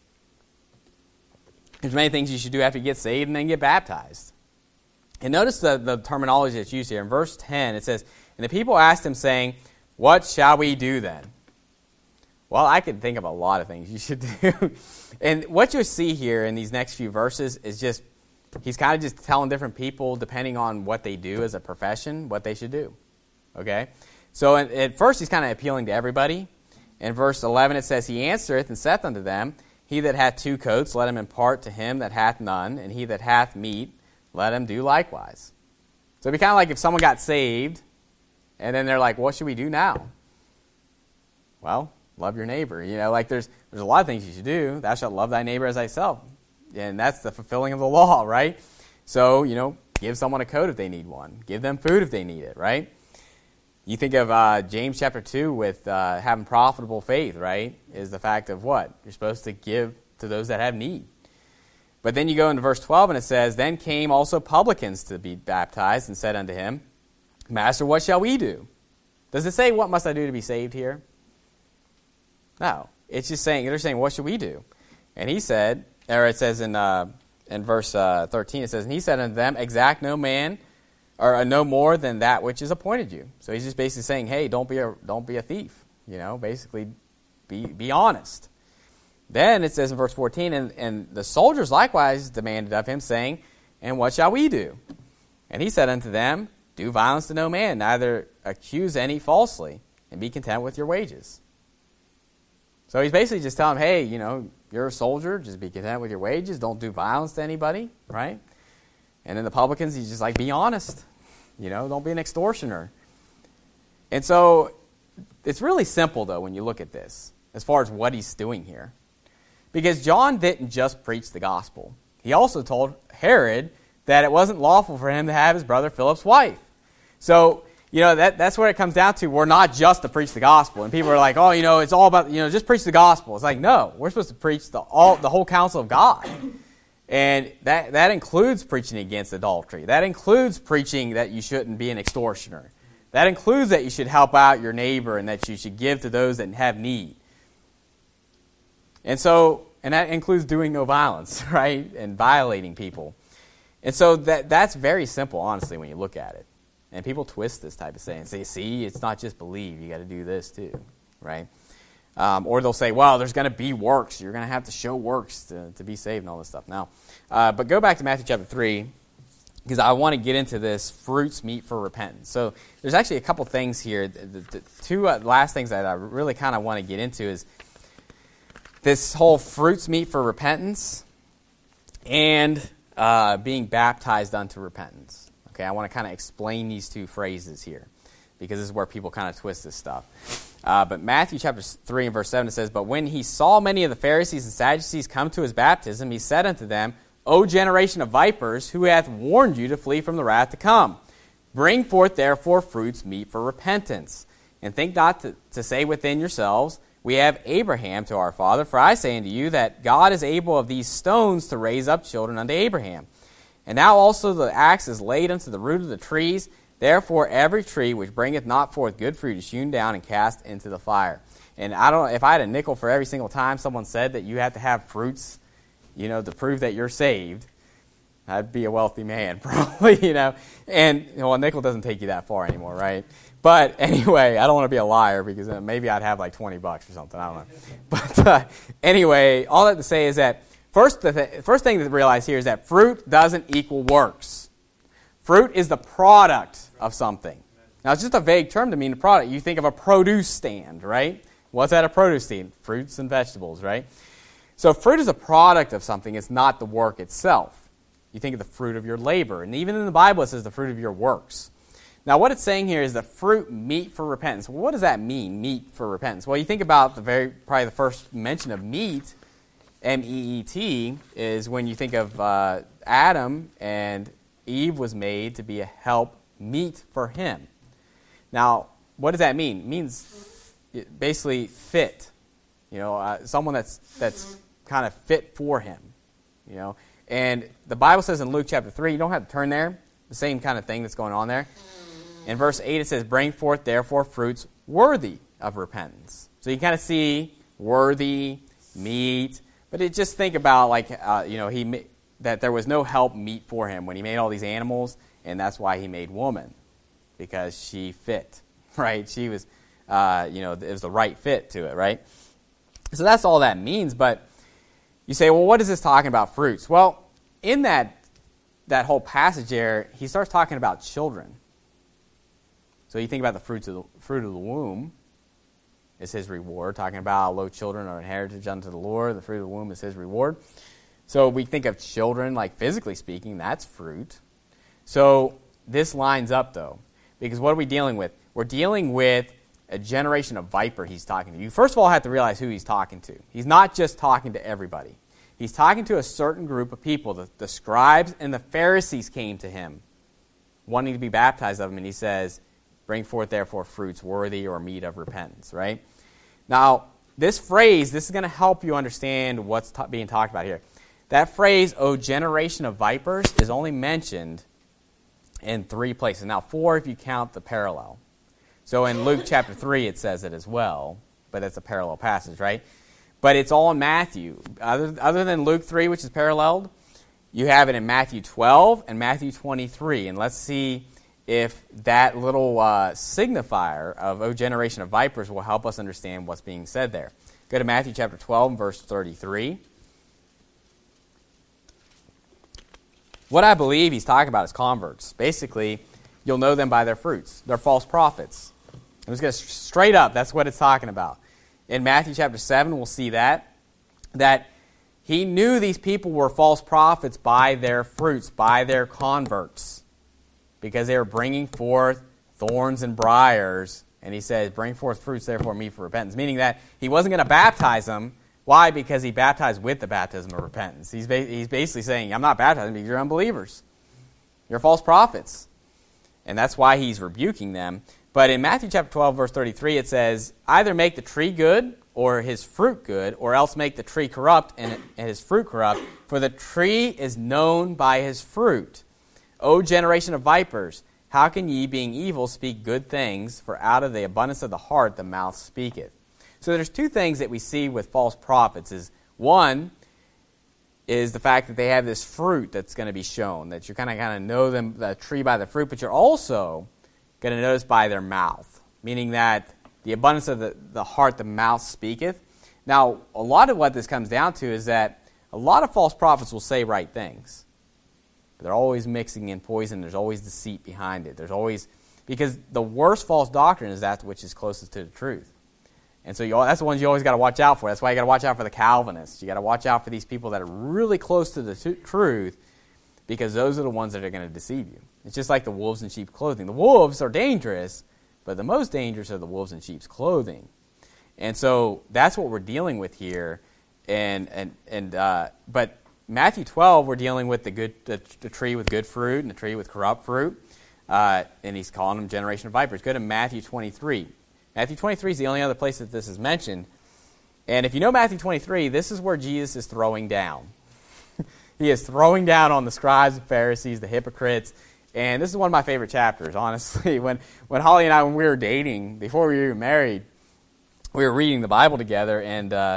There's many things you should do after you get saved and then get baptized. And notice the, the terminology that's used here. In verse ten, it says, and the people asked him, saying, what shall we do then? Well, I could think of a lot of things you should do. And what you'll see here in these next few verses is just, he's kind of just telling different people, depending on what they do as a profession, what they should do. Okay? So at first he's kind of appealing to everybody. In verse eleven it says, he answereth and saith unto them, he that hath two coats, let him impart to him that hath none, and he that hath meat, let him do likewise. So it'd be kind of like if someone got saved, and then they're like, what should we do now? Well, love your neighbor. You know, like there's there's a lot of things you should do. Thou shalt love thy neighbor as thyself. And that's the fulfilling of the law, right? So, you know, give someone a coat if they need one. Give them food if they need it, right? You think of uh, James chapter two with uh, having profitable faith, right? Is the fact of what? You're supposed to give to those that have need. But then you go into verse twelve and it says, then came also publicans to be baptized and said unto him, Master, what shall we do? Does it say, what must I do to be saved here? No. It's just saying, they're saying, what should we do? And he said, or it says in uh, in verse uh, thirteen, it says, and he said unto them, exact no man, or uh, no more than that which is appointed you. So he's just basically saying, hey, don't be a don't be a thief. You know, basically, be be honest. Then it says in verse fourteen, and, and the soldiers likewise demanded of him, saying, and what shall we do? And he said unto them, do violence to no man, neither accuse any falsely, and be content with your wages. So he's basically just telling them, hey, you know, you're a soldier, just be content with your wages, don't do violence to anybody, right? And then the publicans, he's just like, be honest. You know, don't be an extortioner. And so it's really simple, though, when you look at this, as far as what he's doing here. Because John didn't just preach the gospel. He also told Herod that it wasn't lawful for him to have his brother Philip's wife. So, you know, that that's where it comes down to. We're not just to preach the gospel. And people are like, oh, you know, it's all about, you know, just preach the gospel. It's like, no, we're supposed to preach the all the whole counsel of God. And that, that includes preaching against adultery. That includes preaching that you shouldn't be an extortioner. That includes that you should help out your neighbor and that you should give to those that have need. And so, and that includes doing no violence, right? And violating people. And so that that's very simple, honestly, when you look at it. And people twist this type of saying. Say, see, it's not just believe. You got to do this too, right? Um, or they'll say, well, there's going to be works. You're going to have to show works to, to be saved and all this stuff. Now, uh, but go back to Matthew chapter three, because I want to get into this fruits meet for repentance. So there's actually a couple things here. The, the, the two uh, last things that I really kind of want to get into is this whole fruits meet for repentance and uh, being baptized unto repentance. Okay, I want to kind of explain these two phrases here, because this is where people kind of twist this stuff. Uh, but Matthew chapter three and verse seven, it says, but when he saw many of the Pharisees and Sadducees come to his baptism, he said unto them, O generation of vipers, who hath warned you to flee from the wrath to come? Bring forth therefore fruits meet for repentance. And think not to, to say within yourselves, we have Abraham to our father. For I say unto you that God is able of these stones to raise up children unto Abraham. And now also the axe is laid unto the root of the trees. Therefore every tree which bringeth not forth good fruit is hewn down and cast into the fire. And I don't know, if I had a nickel for every single time someone said that you have to have fruits, you know, to prove that you're saved, I'd be a wealthy man, probably, you know. And, well, a nickel doesn't take you that far anymore, right? But anyway, I don't want to be a liar, because maybe I'd have like twenty bucks or something, I don't know. But uh, anyway, all that to say is that First, the th- first thing to realize here is that fruit doesn't equal works. Fruit is the product of something. Now, it's just a vague term to mean a product. You think of a produce stand, right? What's at a produce stand? Fruits and vegetables, right? So fruit is a product of something. It's not the work itself. You think of the fruit of your labor. And even in the Bible, it says the fruit of your works. Now, what it's saying here is the fruit meet for repentance. Well, what does that mean, meet for repentance? Well, you think about the very probably the first mention of meat, M E E T, is when you think of uh, Adam and Eve was made to be a help meet for him. Now, what does that mean? It means basically fit. You know, uh, someone that's that's kind of fit for him. You know, and the Bible says in Luke chapter three, you don't have to turn there. The same kind of thing that's going on there. In verse eight, it says, "Bring forth therefore fruits worthy of repentance." So you kind of see worthy, meet, but it just think about like uh, you know he that there was no help meet for him when he made all these animals, and that's why he made woman, because she fit, right? She was, uh, you know, it was the right fit to it, right? So that's all that means. But you say, well, what is this talking about fruits? Well, in that that whole passage there, he starts talking about children. So you think about the fruits of the fruit of the womb is his reward. Talking about lo, children are an heritage unto the Lord. The fruit of the womb is his reward. So we think of children, like physically speaking, that's fruit. So this lines up, though, because what are we dealing with? We're dealing with a generation of viper he's talking to. You first of all have to realize who he's talking to. He's not just talking to everybody. He's talking to a certain group of people. The, the scribes and the Pharisees came to him wanting to be baptized of him, and he says, "Bring forth therefore fruits worthy or meet of repentance," right? Now, this phrase, this is going to help you understand what's ta- being talked about here. That phrase, "O generation of vipers," is only mentioned in three places. Now, four if you count the parallel. So in Luke chapter three, it says it as well, but it's a parallel passage, right? But it's all in Matthew. Other, other than Luke three, which is paralleled, you have it in Matthew twelve and Matthew twenty-three. And let's see if that little uh, signifier of "O generation of vipers" will help us understand what's being said there. Go to Matthew chapter twelve, verse thirty-three. What I believe he's talking about is converts. Basically, you'll know them by their fruits. They're false prophets. I'm just going to straight up, that's what it's talking about. In Matthew chapter seven, we'll see that, that he knew these people were false prophets by their fruits, by their converts, because they were bringing forth thorns and briars. And he says, "Bring forth fruits, therefore, meet for repentance," meaning that he wasn't going to baptize them. Why? Because he baptized with the baptism of repentance. He's, ba- he's basically saying, I'm not baptizing because you're unbelievers. You're false prophets. And that's why he's rebuking them. But in Matthew chapter twelve, verse thirty-three, it says, "Either make the tree good or his fruit good, or else make the tree corrupt and his fruit corrupt. For the tree is known by his fruit. O generation of vipers, how can ye, being evil, speak good things? For out of the abundance of the heart the mouth speaketh." So there's two things that we see with false prophets. Is one is the fact that they have this fruit that's going to be shown, that you kind of kind of know them, the tree by the fruit, but you're also going to notice by their mouth, meaning that the abundance of the, the heart, the mouth speaketh. Now, a lot of what this comes down to is that a lot of false prophets will say right things, but they're always mixing in poison. There's always deceit behind it. There's always, because the worst false doctrine is that which is closest to the truth. And so you, that's the ones you always got to watch out for. That's why you got to watch out for the Calvinists. You got to watch out for these people that are really close to the t- truth, because those are the ones that are going to deceive you. It's just like the wolves in sheep's clothing. The wolves are dangerous, but the most dangerous are the wolves in sheep's clothing. And so that's what we're dealing with here. And and and uh, but Matthew twelve, we're dealing with the good the, the tree with good fruit and the tree with corrupt fruit, uh, and he's calling them generation of vipers. Go to Matthew twenty-three. Matthew twenty-three is the only other place that this is mentioned. And if you know Matthew twenty-three, this is where Jesus is throwing down. He is throwing down on the scribes and Pharisees, the hypocrites. And this is one of my favorite chapters, honestly. When when Holly and I, when we were dating, before we were married, we were reading the Bible together, and uh,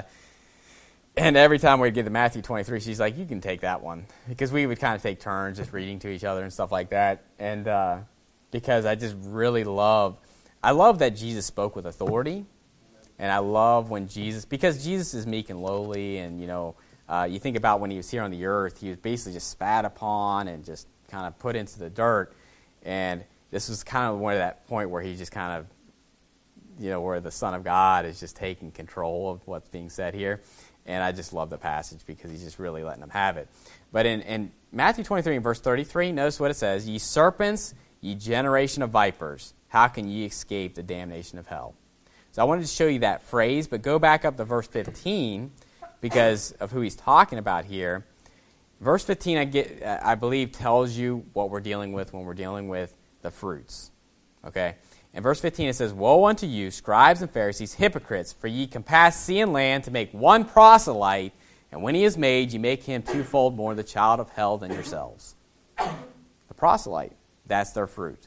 and every time we'd get to Matthew twenty-three, she's like, "You can take that one." Because we would kind of take turns just reading to each other and stuff like that. And uh, because I just really love, I love that Jesus spoke with authority. And I love when Jesus, because Jesus is meek and lowly, and, you know, uh, you think about when he was here on the earth, he was basically just spat upon and just kind of put into the dirt. And this was kind of one of that point where he just kind of, you know, where the Son of God is just taking control of what's being said here. And I just love the passage because he's just really letting them have it. But in, in Matthew twenty-three and verse thirty-three, notice what it says. "Ye serpents, ye generation of vipers, how can ye escape the damnation of hell? So I wanted to show you that phrase, but go back up to verse fifteen because of who he's talking about here. Verse fifteen, I get, I believe, tells you what we're dealing with when we're dealing with the fruits. Okay? In verse fifteen, it says, Woe unto you, scribes and Pharisees, hypocrites, for ye compass sea and land to make one proselyte, and when he is made, ye make him twofold more the child of hell than yourselves. The proselyte, that's their fruit.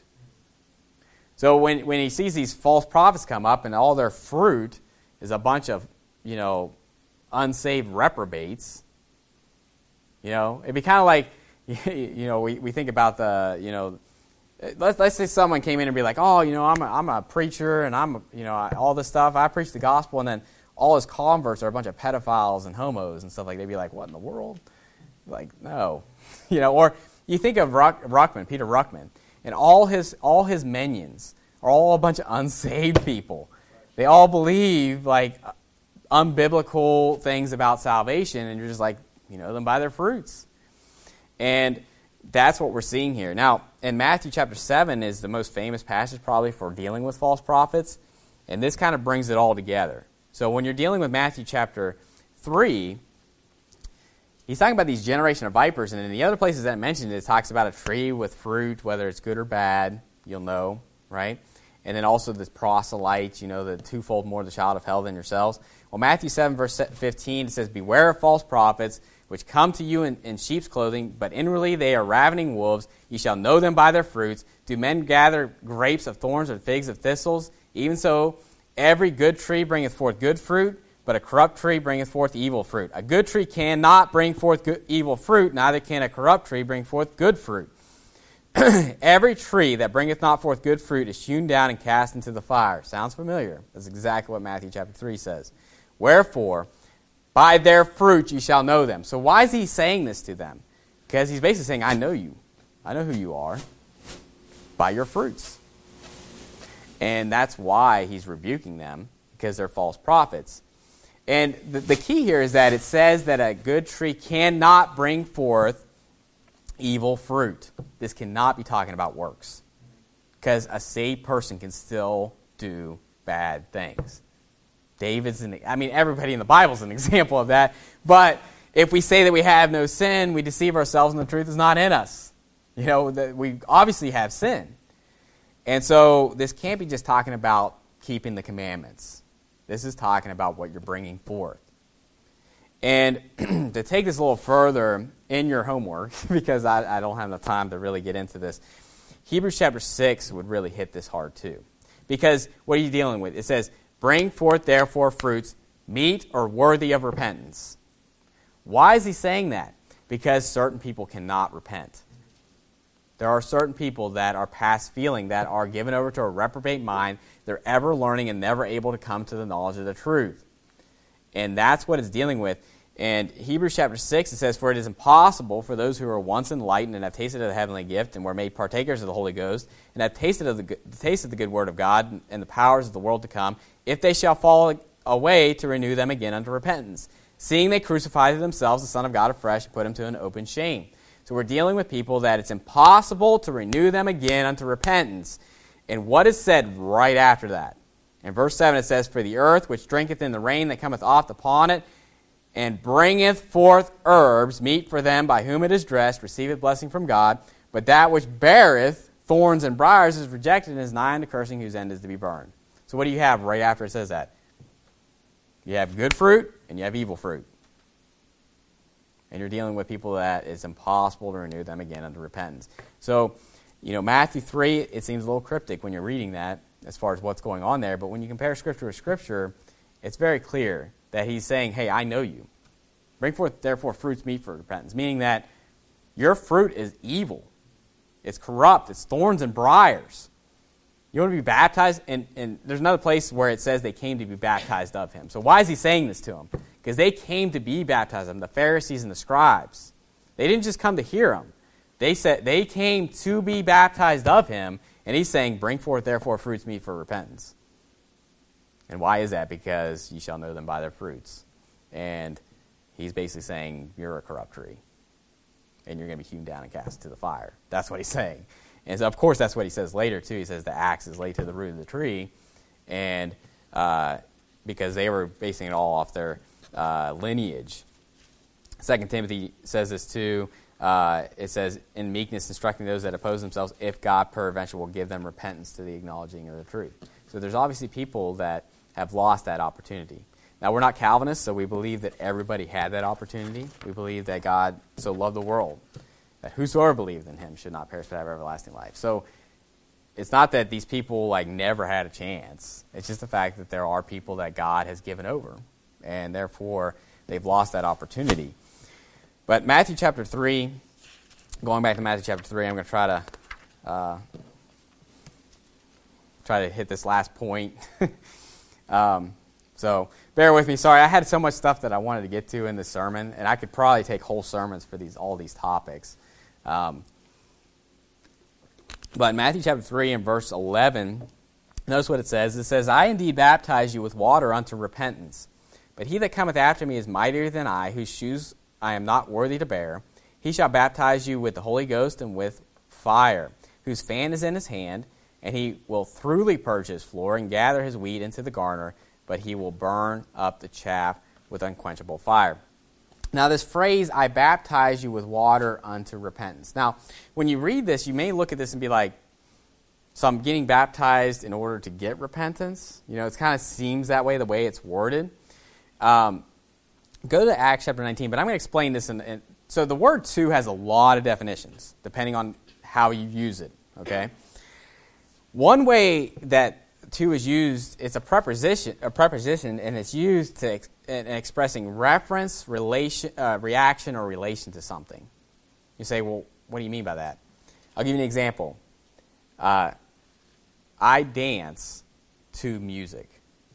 So when, when he sees these false prophets come up and all their fruit is a bunch of, you know, unsaved reprobates, you know, it'd be kind of like, you know, we, we think about the, you know, let's, let's say someone came in and be like, oh, you know, I'm a, I'm a preacher and I'm, a, you know, I, all this stuff. I preach the gospel, and then all his converts are a bunch of pedophiles and homos and stuff like that. They'd be like, what in the world? Like, no. You know, or you think of Ruck, Ruckman, Peter Ruckman, and all his all his minions are all a bunch of unsaved people. They all believe, like, unbiblical things about salvation, and you're just like, you know them by their fruits. And that's what we're seeing here. Now, in Matthew chapter seven is the most famous passage probably for dealing with false prophets, and this kind of brings it all together. So when you're dealing with Matthew chapter three, he's talking about these generation of vipers, and in the other places that I mentioned, it talks about a tree with fruit, whether it's good or bad, you'll know, right? And then also the proselytes, you know, the twofold more the child of hell than yourselves. Well, Matthew seven, verse fifteen, it says, Beware of false prophets, which come to you in, in sheep's clothing, but inwardly they are ravening wolves. Ye shall know them by their fruits. Do men gather grapes of thorns or figs of thistles? Even so, every good tree bringeth forth good fruit, but a corrupt tree bringeth forth evil fruit. A good tree cannot bring forth good, evil fruit, neither can a corrupt tree bring forth good fruit. Every tree that bringeth not forth good fruit is hewn down and cast into the fire. Sounds familiar. That's exactly what Matthew chapter three says. Wherefore, by their fruit ye shall know them. So why is he saying this to them? Because he's basically saying, I know you. I know who you are. By your fruits. And that's why he's rebuking them, because they're false prophets. And the, the key here is that it says that a good tree cannot bring forth evil fruit. This cannot be talking about works, because a saved person can still do bad things. David's an, I mean, everybody in the Bible is an example of that. But if we say that we have no sin, we deceive ourselves and the truth is not in us. You know, that we obviously have sin. And so this can't be just talking about keeping the commandments. This is talking about what you're bringing forth. And to take this a little further in your homework, because I, I don't have enough time to really get into this, Hebrews chapter six would really hit this hard too. Because what are you dealing with? It says, Bring forth therefore fruits, meet or worthy of repentance. Why is he saying that? Because certain people cannot repent. There are certain people that are past feeling, that are given over to a reprobate mind. They're ever learning and never able to come to the knowledge of the truth. And that's what it's dealing with. And Hebrews chapter six, it says, For it is impossible for those who are once enlightened and have tasted of the heavenly gift and were made partakers of the Holy Ghost and have tasted of the tasted the good word of God and the powers of the world to come, if they shall fall away, to renew them again unto repentance, seeing they crucify to themselves the Son of God afresh and put him to an open shame. So we're dealing with people that it's impossible to renew them again unto repentance. And what is said right after that? In verse seven it says, For the earth which drinketh in the rain that cometh oft upon it, and bringeth forth herbs, meet for them by whom it is dressed, receiveth blessing from God. But that which beareth thorns and briars is rejected and is nigh unto cursing, whose end is to be burned. So what do you have right after it says that? You have good fruit and you have evil fruit. And you're dealing with people that it's impossible to renew them again unto repentance. So, you know, Matthew three, it seems a little cryptic when you're reading that as far as what's going on there. But when you compare Scripture with Scripture, it's very clear that he's saying, hey, I know you. Bring forth, therefore, fruits meet for repentance. Meaning that your fruit is evil. It's corrupt. It's thorns and briars. You want to be baptized? And, and there's another place where it says they came to be baptized of him. So why is he saying this to them? Because they came to be baptized of him, the Pharisees and the scribes. They didn't just come to hear him. They said they came to be baptized of him, and he's saying, bring forth, therefore, fruits meet for repentance. And why is that? Because you shall know them by their fruits. And he's basically saying, you're a corrupt tree. And you're going to be hewn down and cast to the fire. That's what he's saying. And so, of course, that's what he says later, too. He says the axe is laid to the root of the tree, and uh, because they were basing it all off their uh, lineage. Second Timothy says this, too. Uh, it says, in meekness, instructing those that oppose themselves, if God peradventure will give them repentance to the acknowledging of the truth. So there's obviously people that have lost that opportunity. Now, we're not Calvinists, so we believe that everybody had that opportunity. We believe that God so loved the world, that whosoever believed in him should not perish but have everlasting life. So it's not that these people like never had a chance. It's just the fact that there are people that God has given over, and therefore they've lost that opportunity. But Matthew chapter three, going back to Matthew chapter three, I'm going to try to uh, try to hit this last point. um, so bear with me. Sorry, I had so much stuff that I wanted to get to in this sermon, and I could probably take whole sermons for these all these topics. Um, but in Matthew chapter three and verse eleven, notice what it says. It says, I indeed baptize you with water unto repentance, but he that cometh after me is mightier than I, whose shoes I am not worthy to bear. He shall baptize you with the Holy Ghost and with fire, whose fan is in his hand, and he will thoroughly purge his floor and gather his wheat into the garner, but he will burn up the chaff with unquenchable fire. Now this phrase, I baptize you with water unto repentance. Now, when you read this, you may look at this and be like, so I'm getting baptized in order to get repentance? You know, it kind of seems that way, the way it's worded. Um, go to Acts chapter nineteen, but I'm going to explain this. In, in, so the word to has a lot of definitions, depending on how you use it, okay? One way that to is used, it's a preposition, a preposition, and it's used to ex, in expressing reference, relation, uh, reaction, or relation to something. You say, well, what do you mean by that? I'll give you an example. Uh, I dance to music.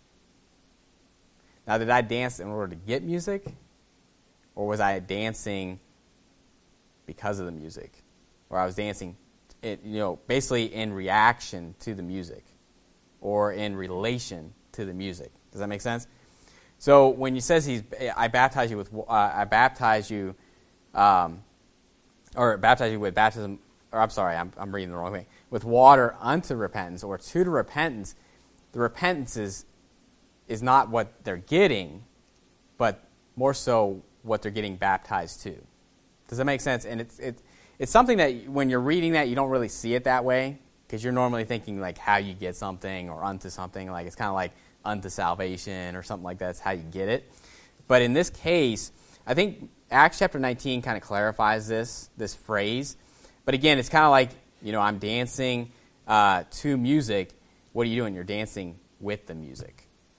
Now, did I dance in order to get music, or was I dancing because of the music, or I was dancing, it, you know, basically in reaction to the music, or in relation to the music? Does that make sense? So when he says he's, I baptize you with, uh, I baptize you, um, or baptize you with baptism, or I'm sorry, I'm, I'm reading the wrong thing, with water unto repentance, or to the repentance. The repentance is, is not what they're getting, but more so what they're getting baptized to. Does that make sense? And it's it, it's something that when you're reading that, you don't really see it that way, because you're normally thinking like how you get something or unto something. Like it's kind of like unto salvation or something like that. That's how you get it. But in this case, I think Acts chapter nineteen kind of clarifies this, this phrase. But again, it's kind of like, you know, I'm dancing uh, to music. What are you doing? You're dancing with the music.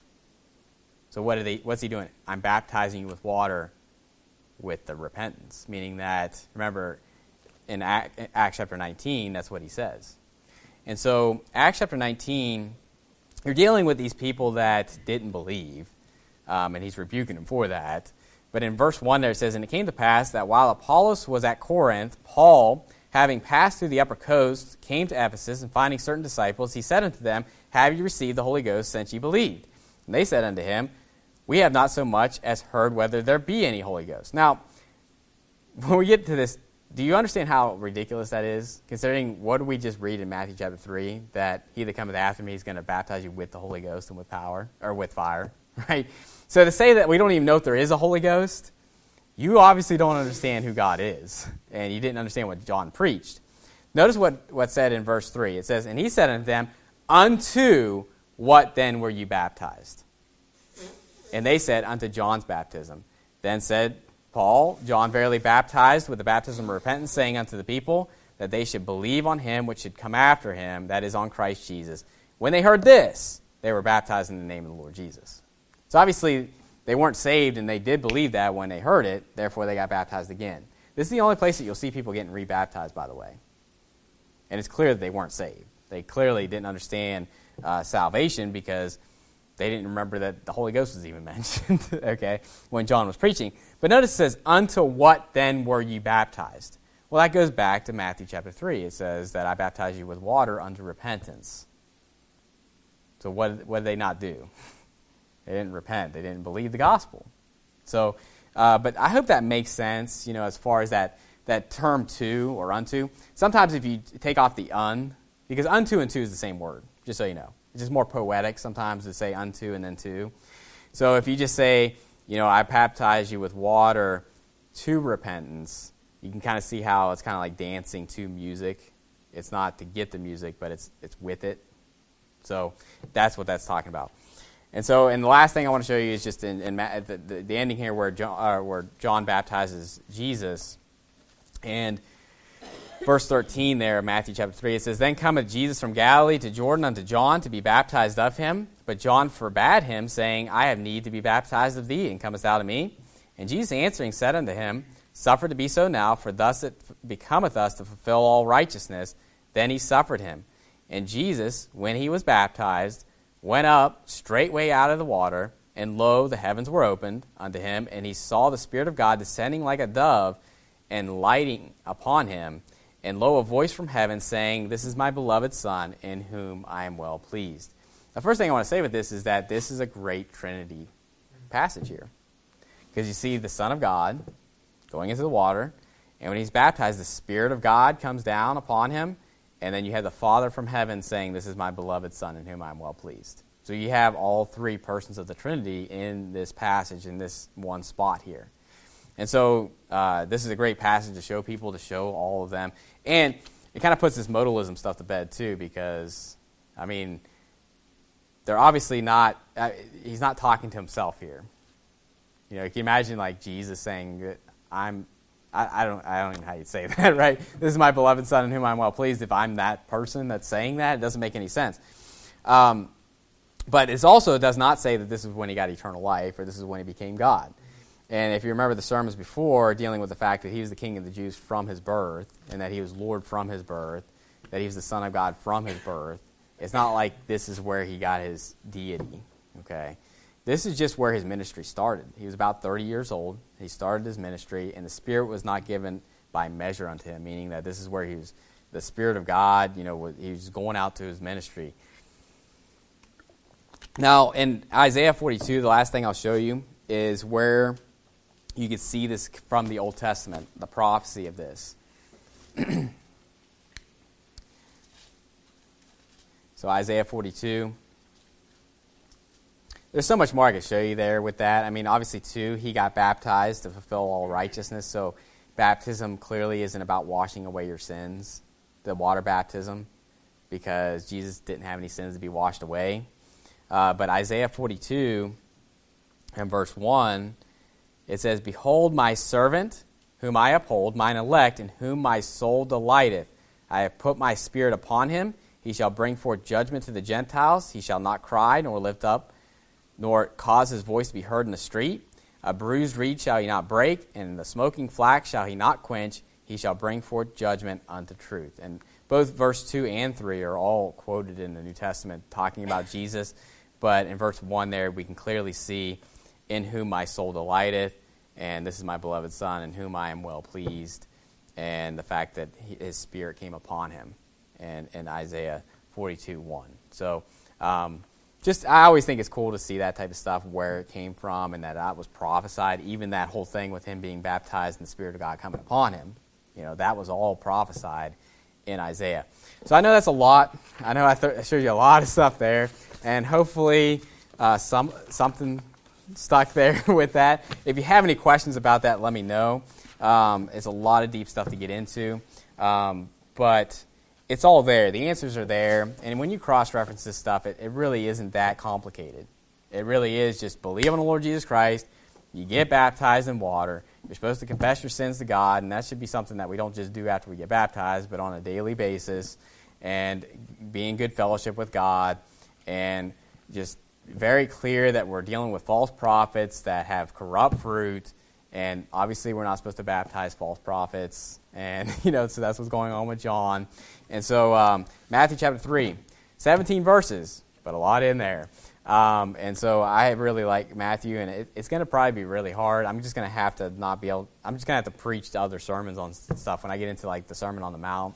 So what are they? What's he doing? I'm baptizing you with water with the repentance, meaning that, remember, in Acts chapter nineteen, that's what he says. And so Acts chapter nineteen, you're dealing with these people that didn't believe, um, and he's rebuking them for that. But in verse one there it says, and it came to pass that while Apollos was at Corinth, Paul, having passed through the upper coast, came to Ephesus, and finding certain disciples, he said unto them, have you received the Holy Ghost since ye believed? And they said unto him, we have not so much as heard whether there be any Holy Ghost. Now, when we get to this, do you understand how ridiculous that is? Considering what did we just read in Matthew chapter three, that he that cometh after me is going to baptize you with the Holy Ghost and with power, or with fire, right? So to say that we don't even know if there is a Holy Ghost, you obviously don't understand who God is, and you didn't understand what John preached. Notice what, what's said in verse three. It says, and he said unto them, unto what then were you baptized? And they said, unto John's baptism. Then said Paul, John verily baptized with the baptism of repentance, saying unto the people that they should believe on him which should come after him, that is, on Christ Jesus. When they heard this, they were baptized in the name of the Lord Jesus. So obviously, they weren't saved, and they did believe that when they heard it, therefore they got baptized again. This is the only place that you'll see people getting rebaptized, by the way. And it's clear that they weren't saved. They clearly didn't understand uh, salvation, because they didn't remember that the Holy Ghost was even mentioned, okay, when John was preaching. But notice it says, unto what then were ye baptized? Well, that goes back to Matthew chapter three. It says that I baptize you with water unto repentance. So what, what did they not do? They didn't repent. They didn't believe the gospel. So, uh, but I hope that makes sense, you know, as far as that that term to or unto, sometimes if you take off the un, because unto and to is the same word, just so you know. It's just more poetic sometimes to say unto and then to. So if you just say, you know, I baptize you with water to repentance, you can kind of see how it's kind of like dancing to music. It's not to get the music, but it's it's with it. So that's what that's talking about. And so, and the last thing I want to show you is just in, in the, the, the ending here where John, uh, where John baptizes Jesus. And verse thirteen there, Matthew chapter three, it says, Then cometh Jesus from Galilee to Jordan unto John to be baptized of him. But John forbade him, saying, I have need to be baptized of thee, and comest thou to me? And Jesus answering said unto him, Suffer to be so now, for thus it becometh us to fulfill all righteousness. Then he suffered him. And Jesus, when he was baptized, went up straightway out of the water, and lo, the heavens were opened unto him, and he saw the Spirit of God descending like a dove, and lighting upon him. And lo, a voice from heaven saying, This is my beloved Son, in whom I am well pleased. The first thing I want to say with this is that this is a great Trinity passage here. Because you see the Son of God going into the water, and when he's baptized, the Spirit of God comes down upon him, and then you have the Father from heaven saying, This is my beloved Son, in whom I am well pleased. So you have all three persons of the Trinity in this passage, in this one spot here. And so uh, this is a great passage to show people, to show all of them. And it kind of puts this modalism stuff to bed, too, because, I mean, they're obviously not, uh, he's not talking to himself here. You know, can you imagine, like, Jesus saying, that I'm, I, I don't I don't even know how you'd say that, right? This is my beloved Son in whom I'm well pleased. If I'm that person that's saying that, it doesn't make any sense. Um, but it also does not say that this is when he got eternal life, or this is when he became God. And if you remember the sermons before, dealing with the fact that he was the King of the Jews from his birth, and that he was Lord from his birth, that he was the Son of God from his birth, it's not like this is where he got his deity, okay? This is just where his ministry started. He was about thirty years old. He started his ministry, and the Spirit was not given by measure unto him, meaning that this is where he was, the Spirit of God, you know, he was going out to his ministry. Now, in Isaiah forty-two, the last thing I'll show you is where you can see this from the Old Testament, the prophecy of this. So Isaiah forty-two. There's so much more I could show you there with that. I mean, obviously, too, he got baptized to fulfill all righteousness. So baptism clearly isn't about washing away your sins, the water baptism, because Jesus didn't have any sins to be washed away. Uh, but Isaiah forty-two, and verse one, it says, Behold my servant, whom I uphold, mine elect, in whom my soul delighteth. I have put my spirit upon him. He shall bring forth judgment to the Gentiles. He shall not cry, nor lift up, nor cause his voice to be heard in the street. A bruised reed shall he not break, and the smoking flax shall he not quench. He shall bring forth judgment unto truth. And both verse two and three are all quoted in the New Testament talking about Jesus. But in verse one there, we can clearly see, in whom my soul delighteth, and this is my beloved Son, in whom I am well pleased, and the fact that his Spirit came upon him, and in Isaiah forty-two one. So um, just I always think it's cool to see that type of stuff, where it came from, and that that was prophesied. Even that whole thing with him being baptized and the Spirit of God coming upon him, you know, that was all prophesied in Isaiah. So I know that's a lot. I know I, th- I showed you a lot of stuff there, and hopefully uh, some something stuck there with that. If you have any questions about that, let me know. Um, it's a lot of deep stuff to get into, um, but it's all there. The answers are there, and when you cross-reference this stuff, it, it really isn't that complicated. It really is just believe on the Lord Jesus Christ, you get baptized in water, you're supposed to confess your sins to God, and that should be something that we don't just do after we get baptized, but on a daily basis, and be in good fellowship with God, and just very clear that we're dealing with false prophets that have corrupt fruit, and obviously we're not supposed to baptize false prophets, and you know, so that's what's going on with John. And so um, Matthew chapter three, seventeen verses, but a lot in there. Um, and so I really like Matthew, and it, it's going to probably be really hard. I'm just going to have to not be able, I'm just going to have to preach to other sermons on stuff when I get into like the Sermon on the Mount.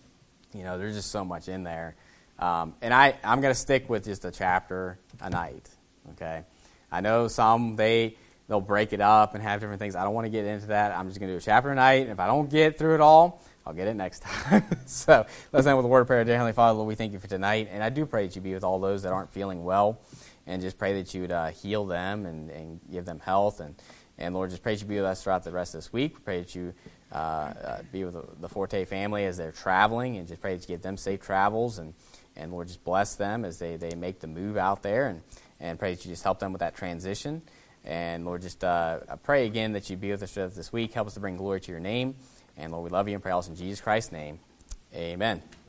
You know, there's just so much in there. Um, and I, I'm going to stick with just a chapter a night, okay? I know some, they they'll break it up and have different things. I don't want to get into that. I'm just going to do a chapter a night. And if I don't get through it all, I'll get it next time. So let's end with a word of prayer. Dear Heavenly Father, Lord, we thank you for tonight. And I do pray that you be with all those that aren't feeling well, and just pray that you would uh, heal them and, and give them health. And, and Lord, just pray that you be with us throughout the rest of this week. We pray that you uh, uh, be with the, the Forte family as they're traveling, and just pray that you give them safe travels. And, and Lord, just bless them as they, they make the move out there. And, and pray that you just help them with that transition. And Lord, just uh, I pray again that you be with us this week. Help us to bring glory to your name. And Lord, we love you and pray all this in Jesus Christ's name. Amen.